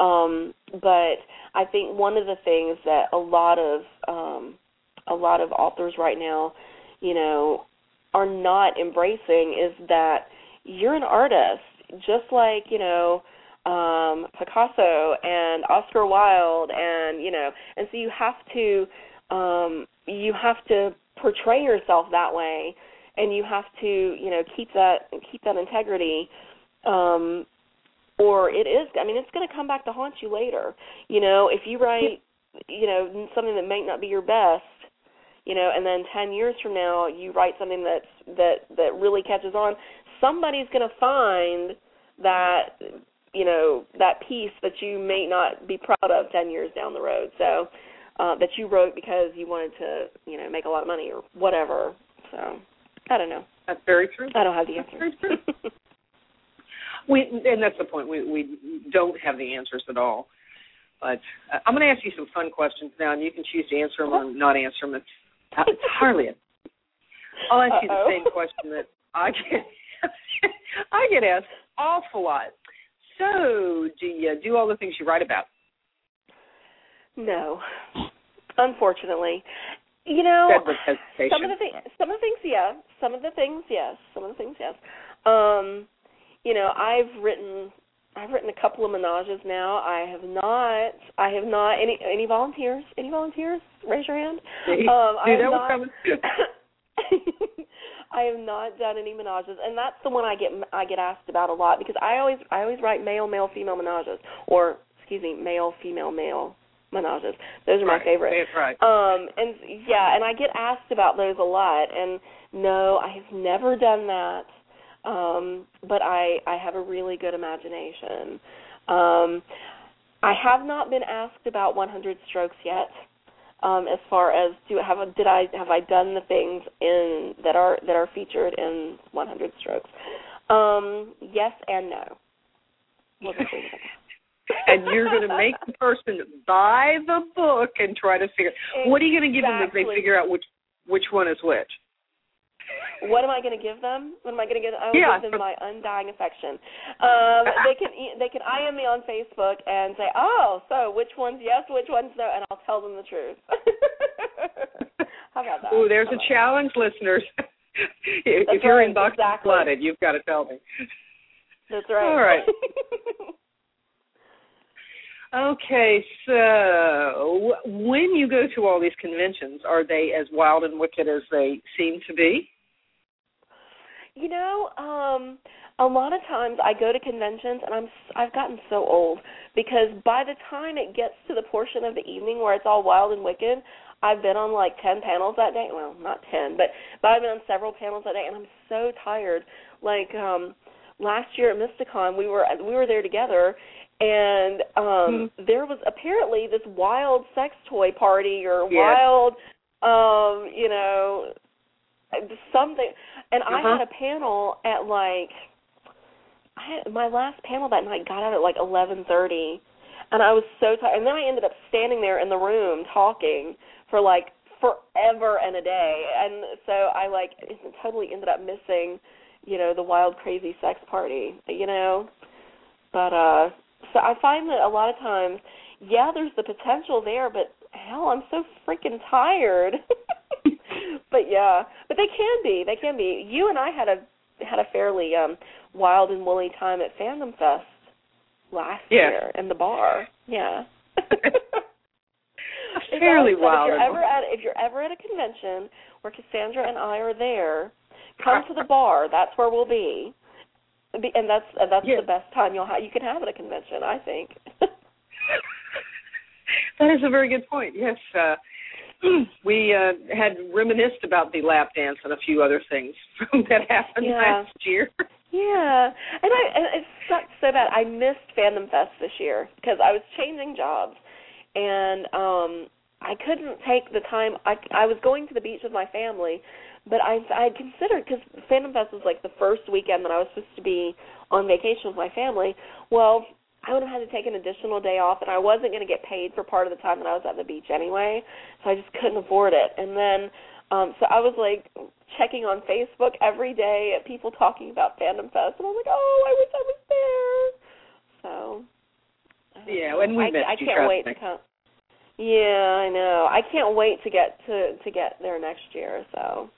but I think one of the things that a lot of authors right now, are not embracing is that you're an artist, just like, Picasso and Oscar Wilde, and and so you have to portray yourself that way, and you have to keep that integrity, or it's going to come back to haunt you later. If you write something that may not be your best, and then 10 years from now you write something that really catches on, somebody's going to find that that piece that you may not be proud of 10 years down the road. So that you wrote because you wanted to, make a lot of money or whatever. So I don't know.
That's very true.
I don't have the answer.
That's very true. And that's the point. We don't have the answers at all. But I'm going to ask you some fun questions now, and you can choose to answer them or not answer them. It's entirely it. I'll ask you the same question that I get asked an awful lot. So, do you do all the things you write about?
No, unfortunately.
Some
of the things, yes. Some of the things, yes. I've written a couple of menages now. I have not any volunteers. Any volunteers? Raise your hand. I have not done any menages, and that's the one I get asked about a lot, because I always write male female menages, or male female male menages. Those are my favorites.
Right.
And I get asked about those a lot, and no, I have never done that. But I have a really good imagination. I have not been asked about 100 Strokes yet. As far as have I done the things that are featured in 100 Strokes? Yes and no. We'll just leave it at that.
And you're going to make the person buy the book and try to figure. What are you going to give them that they figure out which one is which?
What am I going to give them? What am I going to give them? I will give them my undying affection. They can IM me on Facebook and say, oh, so which one's yes, which one's no, and I'll tell them the truth. How about that?
Oh, there's a challenge, listeners. If your inbox is flooded, you've got to tell me.
That's right.
All right. Okay, so when you go to all these conventions, are they as wild and wicked as they seem to be?
You know, a lot of times I go to conventions, and I've gotten so old, because by the time it gets to the portion of the evening where it's all wild and wicked, I've been on like 10 panels that day. Well, not 10, but I've been on several panels that day, and I'm so tired. Like last year at Mysticon, we were there together. And there was apparently this wild sex toy party or wild, something. And I had a panel at my last panel that night got out at like 11:30, and I was so tired. And then I ended up standing there in the room talking for like forever and a day. And so I totally ended up missing, the wild, crazy sex party, But, so I find that a lot of times, there's the potential there, but hell, I'm so freaking tired. But they can be. You and I had a fairly wild and woolly time at Fandom Fest last year in the bar. Yeah.
Fairly wild.
If you're ever at a convention where Cassandra and I are there, come to the bar. That's where we'll be. And that's the best time you can have at a convention, I think.
That is a very good point. Yes, we had reminisced about the lap dance and a few other things that happened last year.
Yeah, and it sucked so bad. I missed Fandom Fest this year because I was changing jobs, and I couldn't take the time. I was going to the beach with my family. But I considered, because Fandom Fest was like the first weekend that I was supposed to be on vacation with my family. Well, I would have had to take an additional day off, and I wasn't going to get paid for part of the time that I was at the beach anyway, so I just couldn't afford it. And then, so I was like checking on Facebook every day at people talking about Fandom Fest, and I was like, oh, I wish I was there. So,
and we missed
I can't wait to come. Yeah, I know. I can't wait to get there next year. So.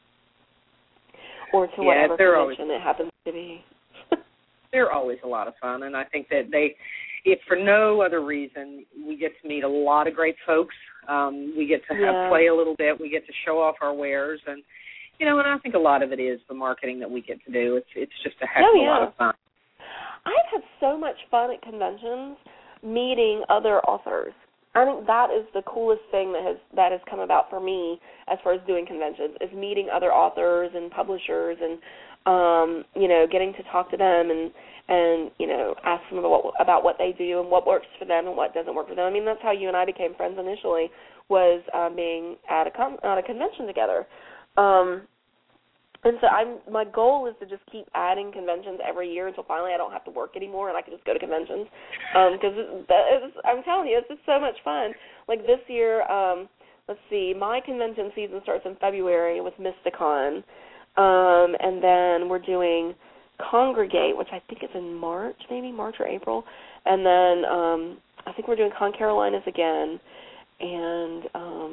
Or to whatever convention it happens to be.
They're always a lot of fun, and I think that if for no other reason, we get to meet a lot of great folks. We get to play a little bit. We get to show off our wares, and and I think a lot of it is the marketing that we get to do. It's just a heck of a lot of fun.
I've had so much fun at conventions meeting other authors. I think that is the coolest thing that has come about for me as far as doing conventions, is meeting other authors and publishers and getting to talk to them and ask them about what they do and what works for them and what doesn't work for them. I mean, that's how you and I became friends initially, was being at a convention together. And so my goal is to just keep adding conventions every year until finally I don't have to work anymore and I can just go to conventions. Because I'm telling you, it's just so much fun. Like this year, let's see, my convention season starts in February with Mysticon. And then we're doing Congregate, which I think is in March or April. And then I think we're doing Con Carolinas again. And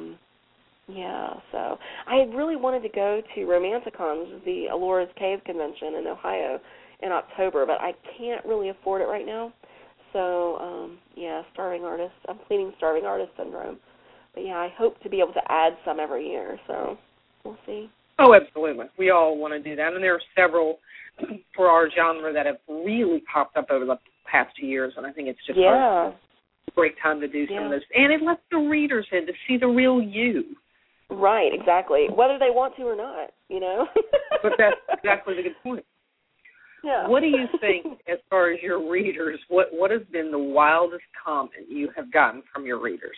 so I had really wanted to go to Romanticon, which is the Alora's Cave convention in Ohio, in October, but I can't really afford it right now. So, Starving Artist. I'm pleading Starving Artist syndrome. But, I hope to be able to add some every year, so we'll see.
Oh, absolutely. We all want to do that, and there are several for our genre that have really popped up over the past 2 years, and I think it's just a great time to do some of those. And it lets the readers in to see the real you.
Right, exactly. Whether they want to or not,
But that's exactly the good point.
Yeah.
What do you think, as far as your readers, what has been the wildest comment you have gotten from your readers?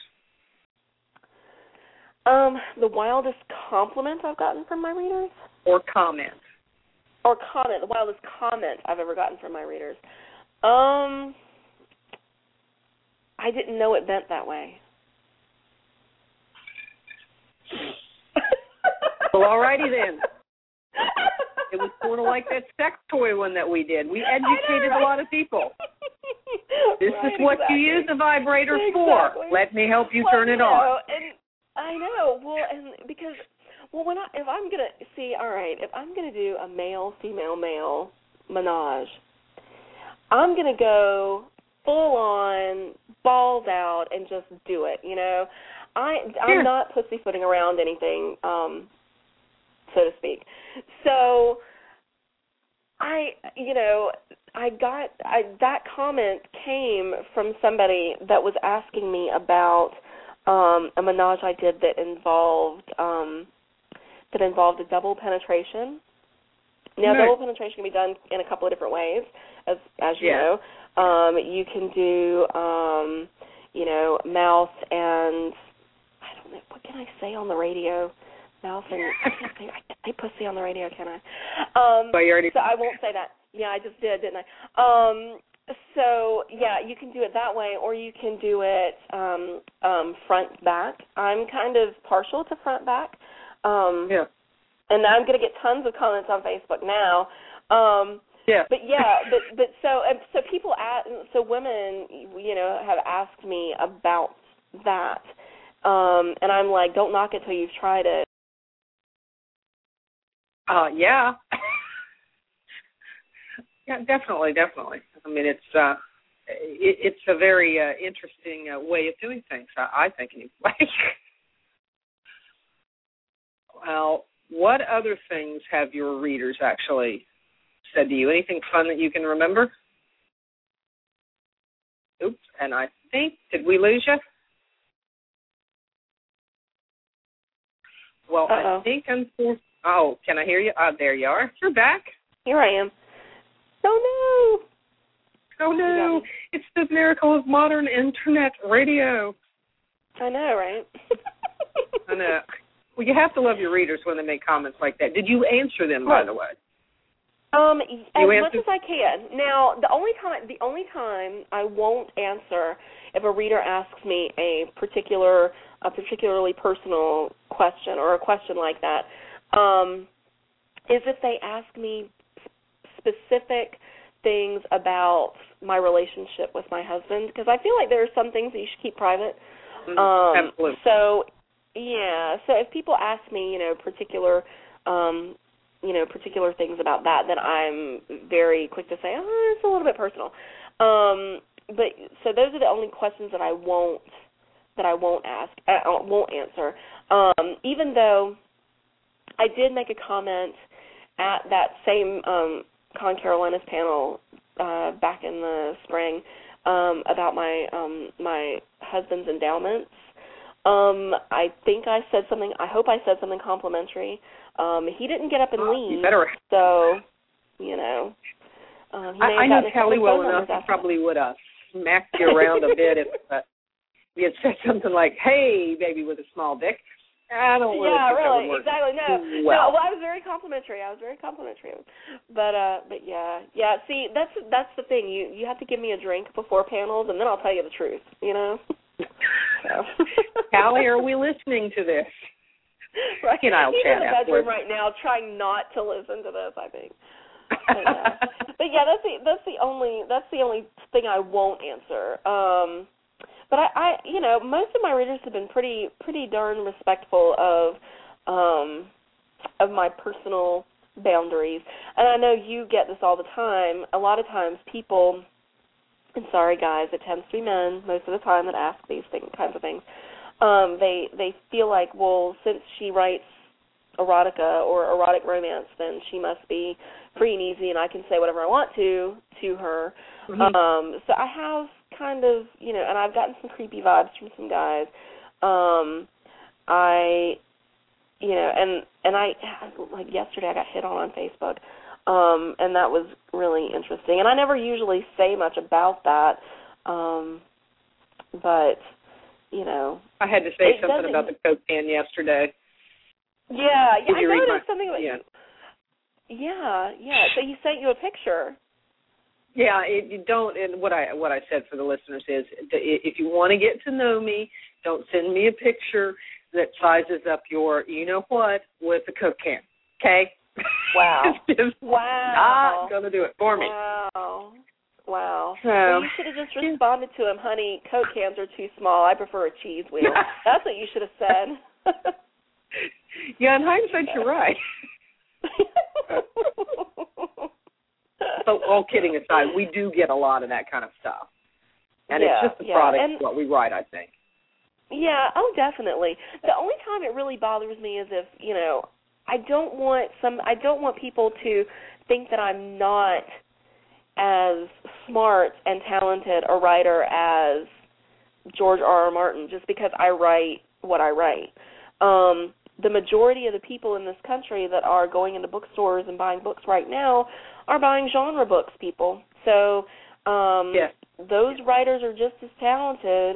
The wildest compliment I've gotten from my readers?
Or comment.
The wildest comment I've ever gotten from my readers. I didn't know it meant that way.
Well, all righty then. sort of like that sex toy one that we did. We educated a lot of people. This is what you use a vibrator for. Let me help you turn it on.
And I know. Well, and because, if I'm gonna do a male, female, male menage, I'm gonna go full on, balls out, and just do it. I'm not pussyfooting around anything, so to speak. So that comment came from somebody that was asking me about a menage I did that involved a double penetration. Now, double penetration can be done in a couple of different ways, as you know. You can do, mouth and, I don't know, what can I say on the radio? Mouth and, I can't say pussy on the radio, can I? So I won't say that. Yeah, I just did, didn't I? So, you can do it that way, or you can do it front back. I'm kind of partial to front back. And I'm going to get tons of comments on Facebook now. But so people women, have asked me about that. And I'm like, don't knock it till you've tried it.
Yeah, definitely. I mean, it's a very interesting way of doing things, I think, anyway. Well, what other things have your readers actually said to you? Anything fun that you can remember? Oops, and I think, did we lose you? Well, I think can I hear you? There you are. You're back.
Here I am. Oh,
no. It's the miracle of modern Internet radio.
I know, right?
I know. Well, you have to love your readers when they make comments like that. Did you answer them, by the way?
As much as I can. Now, the only time I won't answer if a reader asks me a particularly personal question or a question like that is if they ask me specific things about my relationship with my husband, because I feel like there are some things that you should keep private.
Absolutely.
So if people ask me, particular things about that, then I'm very quick to say, it's a little bit personal. But so those are the only questions that I won't answer. Even though I did make a comment at that same Con Carolinas panel back in the spring about my husband's endowments. I think I said something. I hope I said something complimentary. He didn't get up and leave.
You better.
So,
I know Kelly well enough. He probably would have smacked you around a bit if you had said something like, "Hey, baby with a small dick." I don't really think that would work.
Exactly. No, I was very complimentary. But yeah. See, that's the thing. You have to give me a drink before panels, and then I'll tell you the truth.
Callie, are we listening to this?
Right.
He's in
the bedroom right now, trying not to listen to this, I think. But yeah, that's the only thing I won't answer. But I most of my readers have been pretty darn respectful of my personal boundaries, and I know you get this all the time. A lot of times, people, and sorry guys, it tends to be men most of the time that ask these kinds of things. They feel like, well, since she writes erotica or erotic romance, then she must be free and easy, and I can say whatever I want to her. Mm-hmm. So I have kind of, and I've gotten some creepy vibes from some guys. Like yesterday I got hit on Facebook, and that was really interesting. And I never usually say much about that, but,
I had to say something about the Coke can yesterday.
Yeah, I noticed something about you. Yeah. So he sent you a picture.
Yeah, you don't. And what I said for the listeners is, if you want to get to know me, don't send me a picture that sizes up your, what, with a Coke can. Okay.
Wow.
It's just
wow.
not going to do it for me.
Wow. Wow.
So,
well, you should have just responded to him, honey, Coke cans are too small. I prefer a cheese wheel. That's what you should have said.
Yeah, in hindsight, you're right. But all kidding aside, we do get a lot of that kind of stuff. And it's just the product of what we write, I think.
Yeah, oh, definitely. The only time it really bothers me is if, you know, I don't want people to think that I'm not as smart and talented a writer as George R.R. Martin just because I write what I write. The majority of the people in this country that are going into bookstores and buying books right now are buying genre books, people. So those writers are just as talented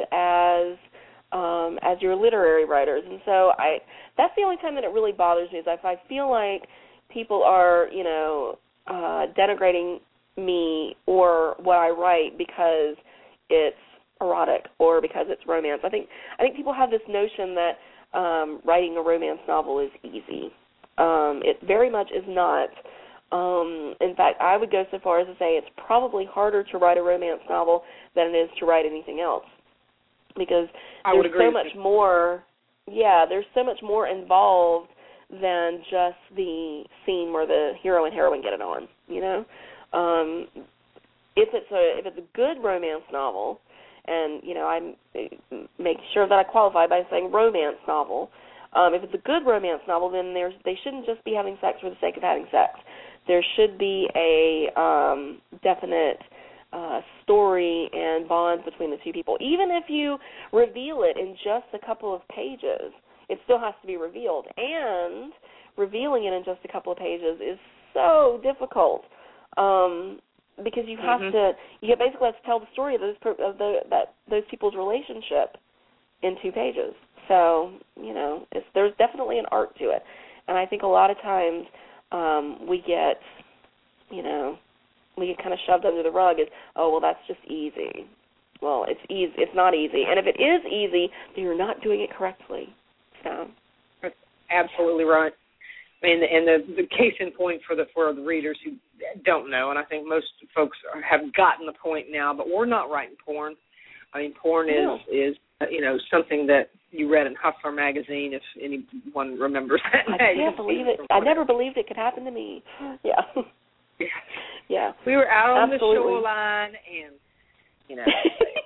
as your literary writers. And so that's the only time that it really bothers me is if I feel like people are, you know, denigrating me or what I write because it's erotic or because it's romance. I think people have this notion that writing a romance novel is easy. It very much is not. In fact, I would go so far as to say it's probably harder to write a romance novel than it is to write anything else, because there's so much more. Yeah, there's so much more involved than just the scene where the hero and heroine get it on. You know, if it's a good romance novel. And, you know, I make sure that I qualify by saying romance novel. If it's a good romance novel, then they shouldn't just be having sex for the sake of having sex. There should be a definite story and bond between the two people. Even if you reveal it in just a couple of pages, it still has to be revealed. And revealing it in just a couple of pages is so difficult. Because you have you basically have to tell the story of those people's relationship in 2 pages. So, you know, there's definitely an art to it. And I think a lot of times we get kind of shoved under the rug as, oh, well, that's just easy. Well, it's easy. It's not easy. And if it is easy, then you're not doing it correctly. So.
That's absolutely right. And the case in point for the readers who don't know, and I think most folks have gotten the point now, but we're not writing porn. I mean, porn is you know, something that you read in Hustler magazine, if anyone remembers that magazine.
I can't believe it. I never believed it could happen to me. Yeah. Yeah.
We were out on the shoreline, and, you know,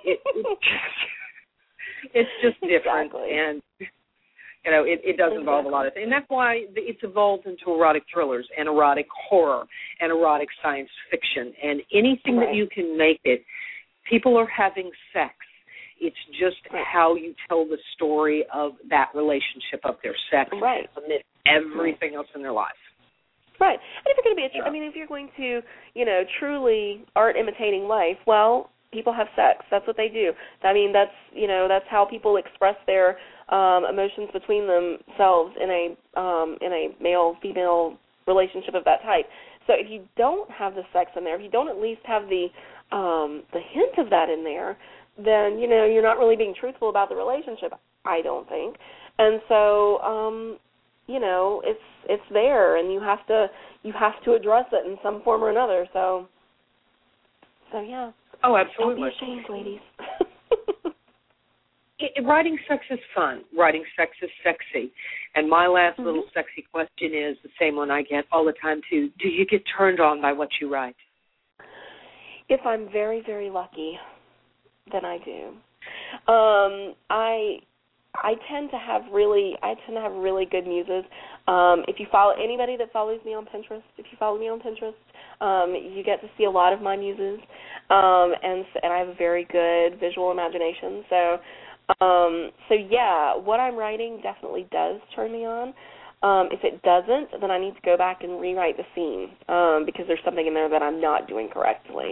it's just different.
Exactly.
And you know, it does involve a lot of things. And that's why it's evolved into erotic thrillers and erotic horror and erotic science fiction. And anything that you can make it, people are having sex. It's just how you tell the story of that relationship of their sex amid everything else in their life.
Right. And if you're going to be if you're going to, you know, truly art imitating life, well, people have sex. That's what they do. I mean, that's how people express their emotions between themselves in a male-female relationship of that type. So if you don't have the sex in there, if you don't at least have the hint of that in there, then, you know, you're not really being truthful about the relationship, I don't think. And so, you know, it's there, and you have to address it in some form or another. So yeah.
Oh, absolutely.
Don't be ashamed, ladies.
Writing sex is fun. Writing sex is sexy. And my last little sexy question is the same one I get all the time, too. Do you get turned on by what you write?
If I'm very, very lucky, then I do. I tend to have really good muses. If you follow anybody that follows me on Pinterest, you get to see a lot of my muses, and I have a very good visual imagination. So yeah, what I'm writing definitely does turn me on. If it doesn't, then I need to go back and rewrite the scene because there's something in there that I'm not doing correctly.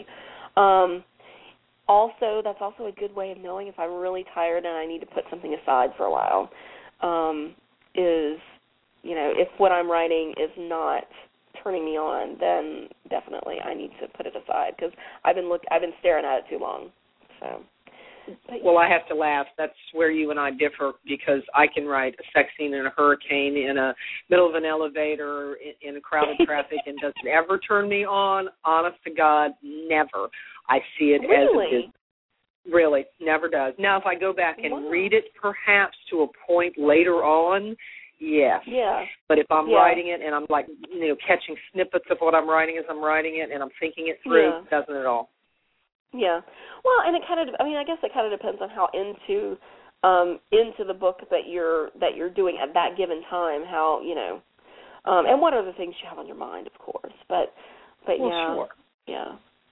Also, that's also a good way of knowing if I'm really tired and I need to put something aside for a while. Is, you know, if what I'm writing is not turning me on, then definitely I need to put it aside because I've been staring at it too long. So
Well, I have to laugh. That's where you and I differ, because I can write a sex scene in a hurricane, in a middle of an elevator, in a crowded traffic, and does it ever turn me on? Honest to God, never. I see it as a business. Really, never does. Now, if I go back and read it, perhaps to a point later on, yes.
Yeah.
But if I'm writing it and I'm like, catching snippets of what I'm writing as I'm writing it and I'm thinking it through, it doesn't at all.
Yeah. Well, and it kind of, I guess it kind of depends on how into the book that you're doing at that given time, how, and what are the things you have on your mind, of course. But
sure.
Yeah.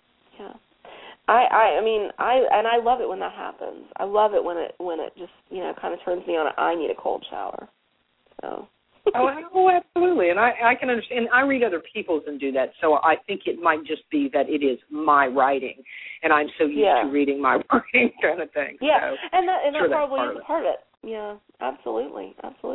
I love it when that happens. I love it when it just, kind of turns me on. I need a cold shower. So.
Oh, absolutely. And I can understand. I read other people's and do that, so I think it might just be that it is my writing, and I'm so used to reading my writing kind of thing.
Yeah,
so
and that probably is part of it. Yeah, absolutely.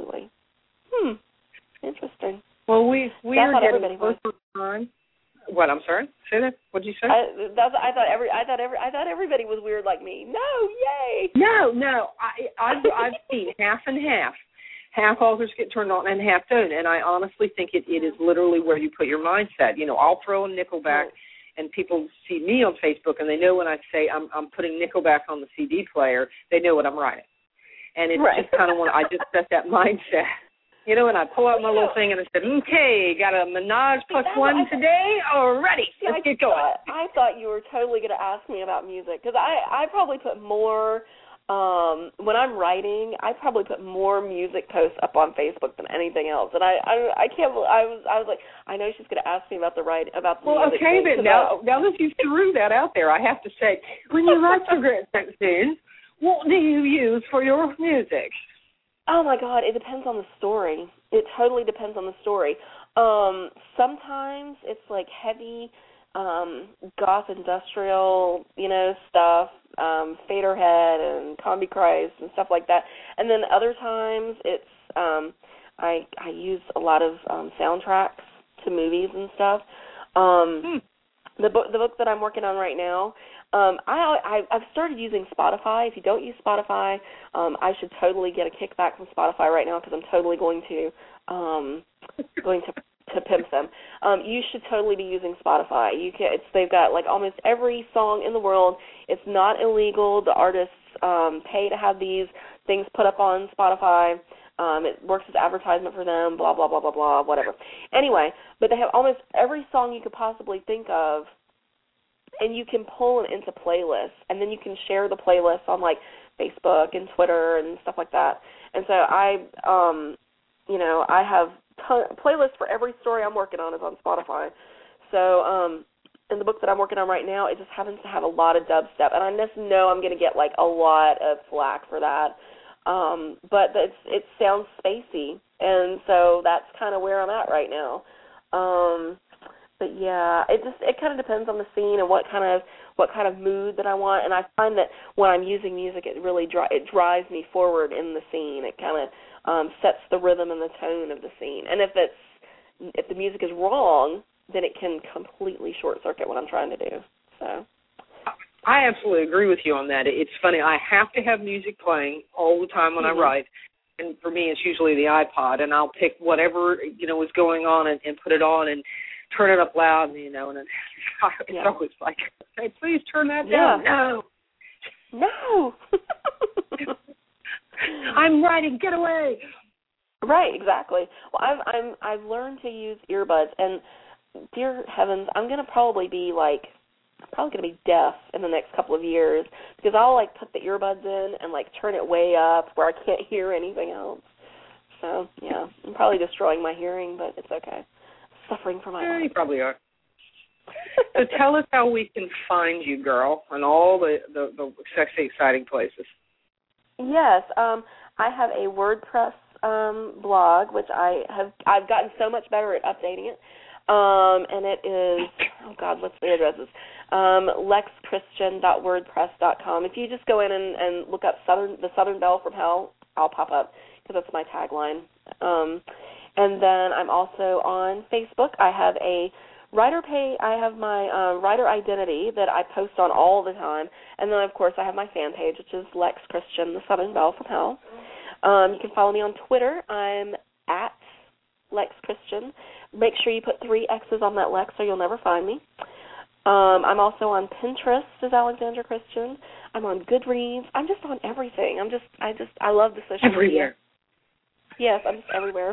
Interesting.
Well, we are getting close to time. What? I'm sorry. Say that. What did you say?
I thought everybody was weird like me. No, yay.
No. I've seen half and half. Half authors get turned on and half don't, and I honestly think it is literally where you put your mindset. I'll throw in Nickelback, and people see me on Facebook, and they know when I say I'm putting Nickelback on the CD player, they know what I'm writing. And it's just kind of when I just set that mindset. And I pull out my little thing and I said, okay, got a Menage +1 today? Alrighty, let's get going.
I thought you were totally going to ask me about music, because I probably put more, when I'm writing, I probably put more music posts up on Facebook than anything else. And I can't believe, I was like, I know she's going to ask me about the music.
Well, okay, then, now that you threw that out there, I have to say, when you write your great sex scenes, what do you use for your music?
Oh, my God, it depends on the story. It totally depends on the story. Sometimes it's like heavy goth industrial, stuff, Faderhead and Combi Christ and stuff like that. And then other times it's I use a lot of soundtracks to movies and stuff. The book that I'm working on right now, I've started using Spotify. If you don't use Spotify, I should totally get a kickback from Spotify right now, because I'm totally going to pimp them. You should totally be using Spotify. They've got like almost every song in the world. It's not illegal. The artists pay to have these things put up on Spotify. It works as advertisement for them, blah, blah, blah, blah, blah, whatever. Anyway, but they have almost every song you could possibly think of, and you can pull it into playlists, and then you can share the playlists on, like, Facebook and Twitter and stuff like that. And so I have playlists for every story I'm working on is on Spotify. So in the book that I'm working on right now, it just happens to have a lot of dubstep, and I just know I'm going to get, like, a lot of flack for that. But it sounds spacey, and so that's kind of where I'm at right now. But yeah, it kind of depends on the scene and what kind of mood that I want. And I find that when I'm using music, it really drives me forward in the scene. It kind of sets the rhythm and the tone of the scene. And if the music is wrong, then it can completely short circuit what I'm trying to do. So.
I absolutely agree with you on that. It's funny. I have to have music playing all the time when I write, and for me it's usually the iPod, and I'll pick whatever, is going on and put it on and turn it up loud, and it's always like, hey, please turn that down. No. I'm writing. Get away.
Right, exactly. Well, I've learned to use earbuds, and dear heavens, I'm going to probably be deaf in the next couple of years, because I'll like put the earbuds in and like turn it way up where I can't hear anything else. So yeah, I'm probably destroying my hearing, but it's okay. Suffering from my life.
You probably are. So tell us how we can find you, girl, and all the sexy, exciting places.
Yes, I have a WordPress blog, which I've gotten so much better at updating it. And it is, what's the addresses? LexChristian.wordpress.com. If you just go in and look up the Southern Belle from Hell, I'll pop up, because that's my tagline. And then I'm also on Facebook. I have a Writer Pay, I have my writer identity that I post on all the time, and then, of course, I have my fan page, which is Lex Christian, the Southern Belle from Hell. You can follow me on Twitter. I'm at Lex Christian. Make sure you put 3 X's on that Lex or you'll never find me. I'm also on Pinterest as Alexandra Christian. I'm on Goodreads. I'm just on everything. I love the social
everywhere.
Media. Yes, I'm just everywhere.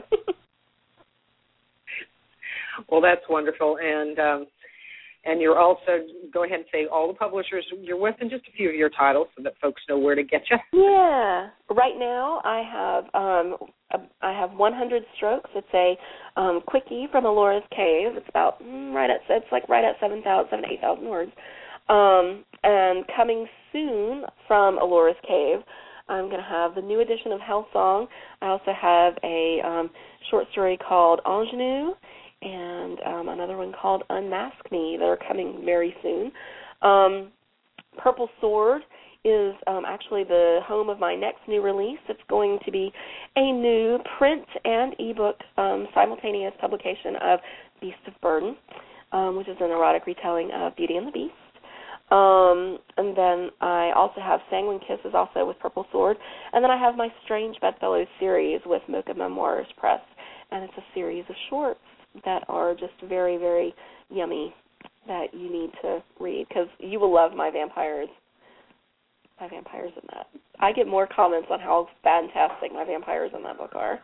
Well, that's wonderful. And you're also, go ahead and say all the publishers you're with and just a few of your titles so that folks know where to get you.
Yeah. Right now I have 100 Strokes. It's a quickie from Alora's Cave. It's about right at 7,000, 8,000 words. And coming soon from Alora's Cave, I'm going to have the new edition of Hell Song. I also have a short story called Ingenue and another one called Unmask Me that are coming very soon. Purple Sword is actually the home of my next new release. It's going to be a new print and ebook simultaneous publication of Beast of Burden, which is an erotic retelling of Beauty and the Beast. And then I also have Sanguine Kisses also with Purple Sword. And then I have my Strange Bedfellows series with Mocha Memoirs Press. And it's a series of shorts that are just very, very yummy that you need to read because you will love my vampires. My vampires in that. I get more comments on how fantastic my vampires in that book are.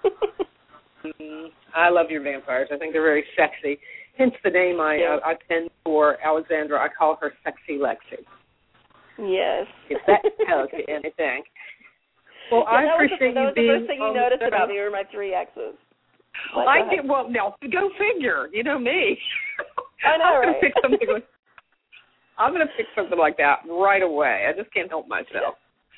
I love your vampires. I think they're very sexy. Hence the name I penned for Alexandra. I call her Sexy Lexi.
Yes.
If that tells you anything. Well, yeah, I appreciate you being.
That was the first thing you noticed about me were my 3 X's.
I did. Well, now go figure. You know me.
I know, right?
I'm going to pick something like that right away. I just can't help myself.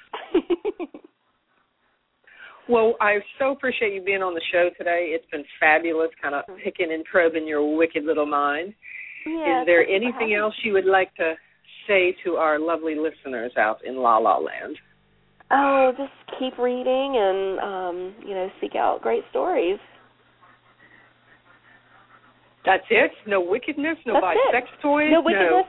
Well, I so appreciate you being on the show today. It's been fabulous, kind of picking and probing your wicked little mind.
Yeah,
is there anything else you would like to say to our lovely listeners out in La La Land?
Oh, just keep reading and, seek out great stories.
That's it? No wickedness? No buy sex toys?
No wickedness?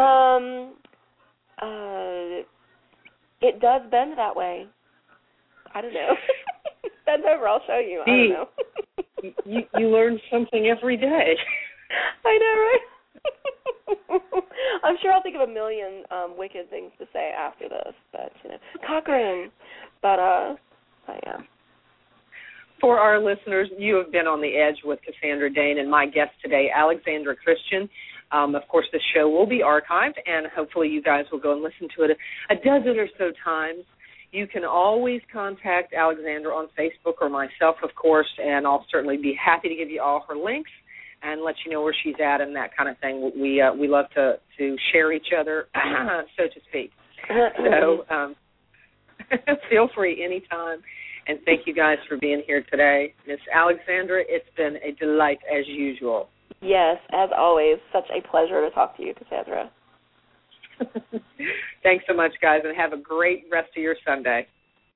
It does bend that way. I don't know. Bend over, I'll show you. I don't know.
you learn something every day.
I know, right? I'm sure I'll think of a million wicked things to say after this, but, Cochrane. But yeah.
For our listeners, you have been on the Edge with Cassandra Dane and my guest today, Alexandra Christian. Of course, this show will be archived, and hopefully you guys will go and listen to it a dozen or so times. You can always contact Alexandra on Facebook or myself, of course, and I'll certainly be happy to give you all her links and let you know where she's at and that kind of thing. We love to share each other, so to speak. So feel free anytime. And thank you guys for being here today. Miss Alexandra, it's been a delight as usual.
Yes, as always. Such a pleasure to talk to you, Cassandra.
Thanks so much, guys, and have a great rest of your Sunday.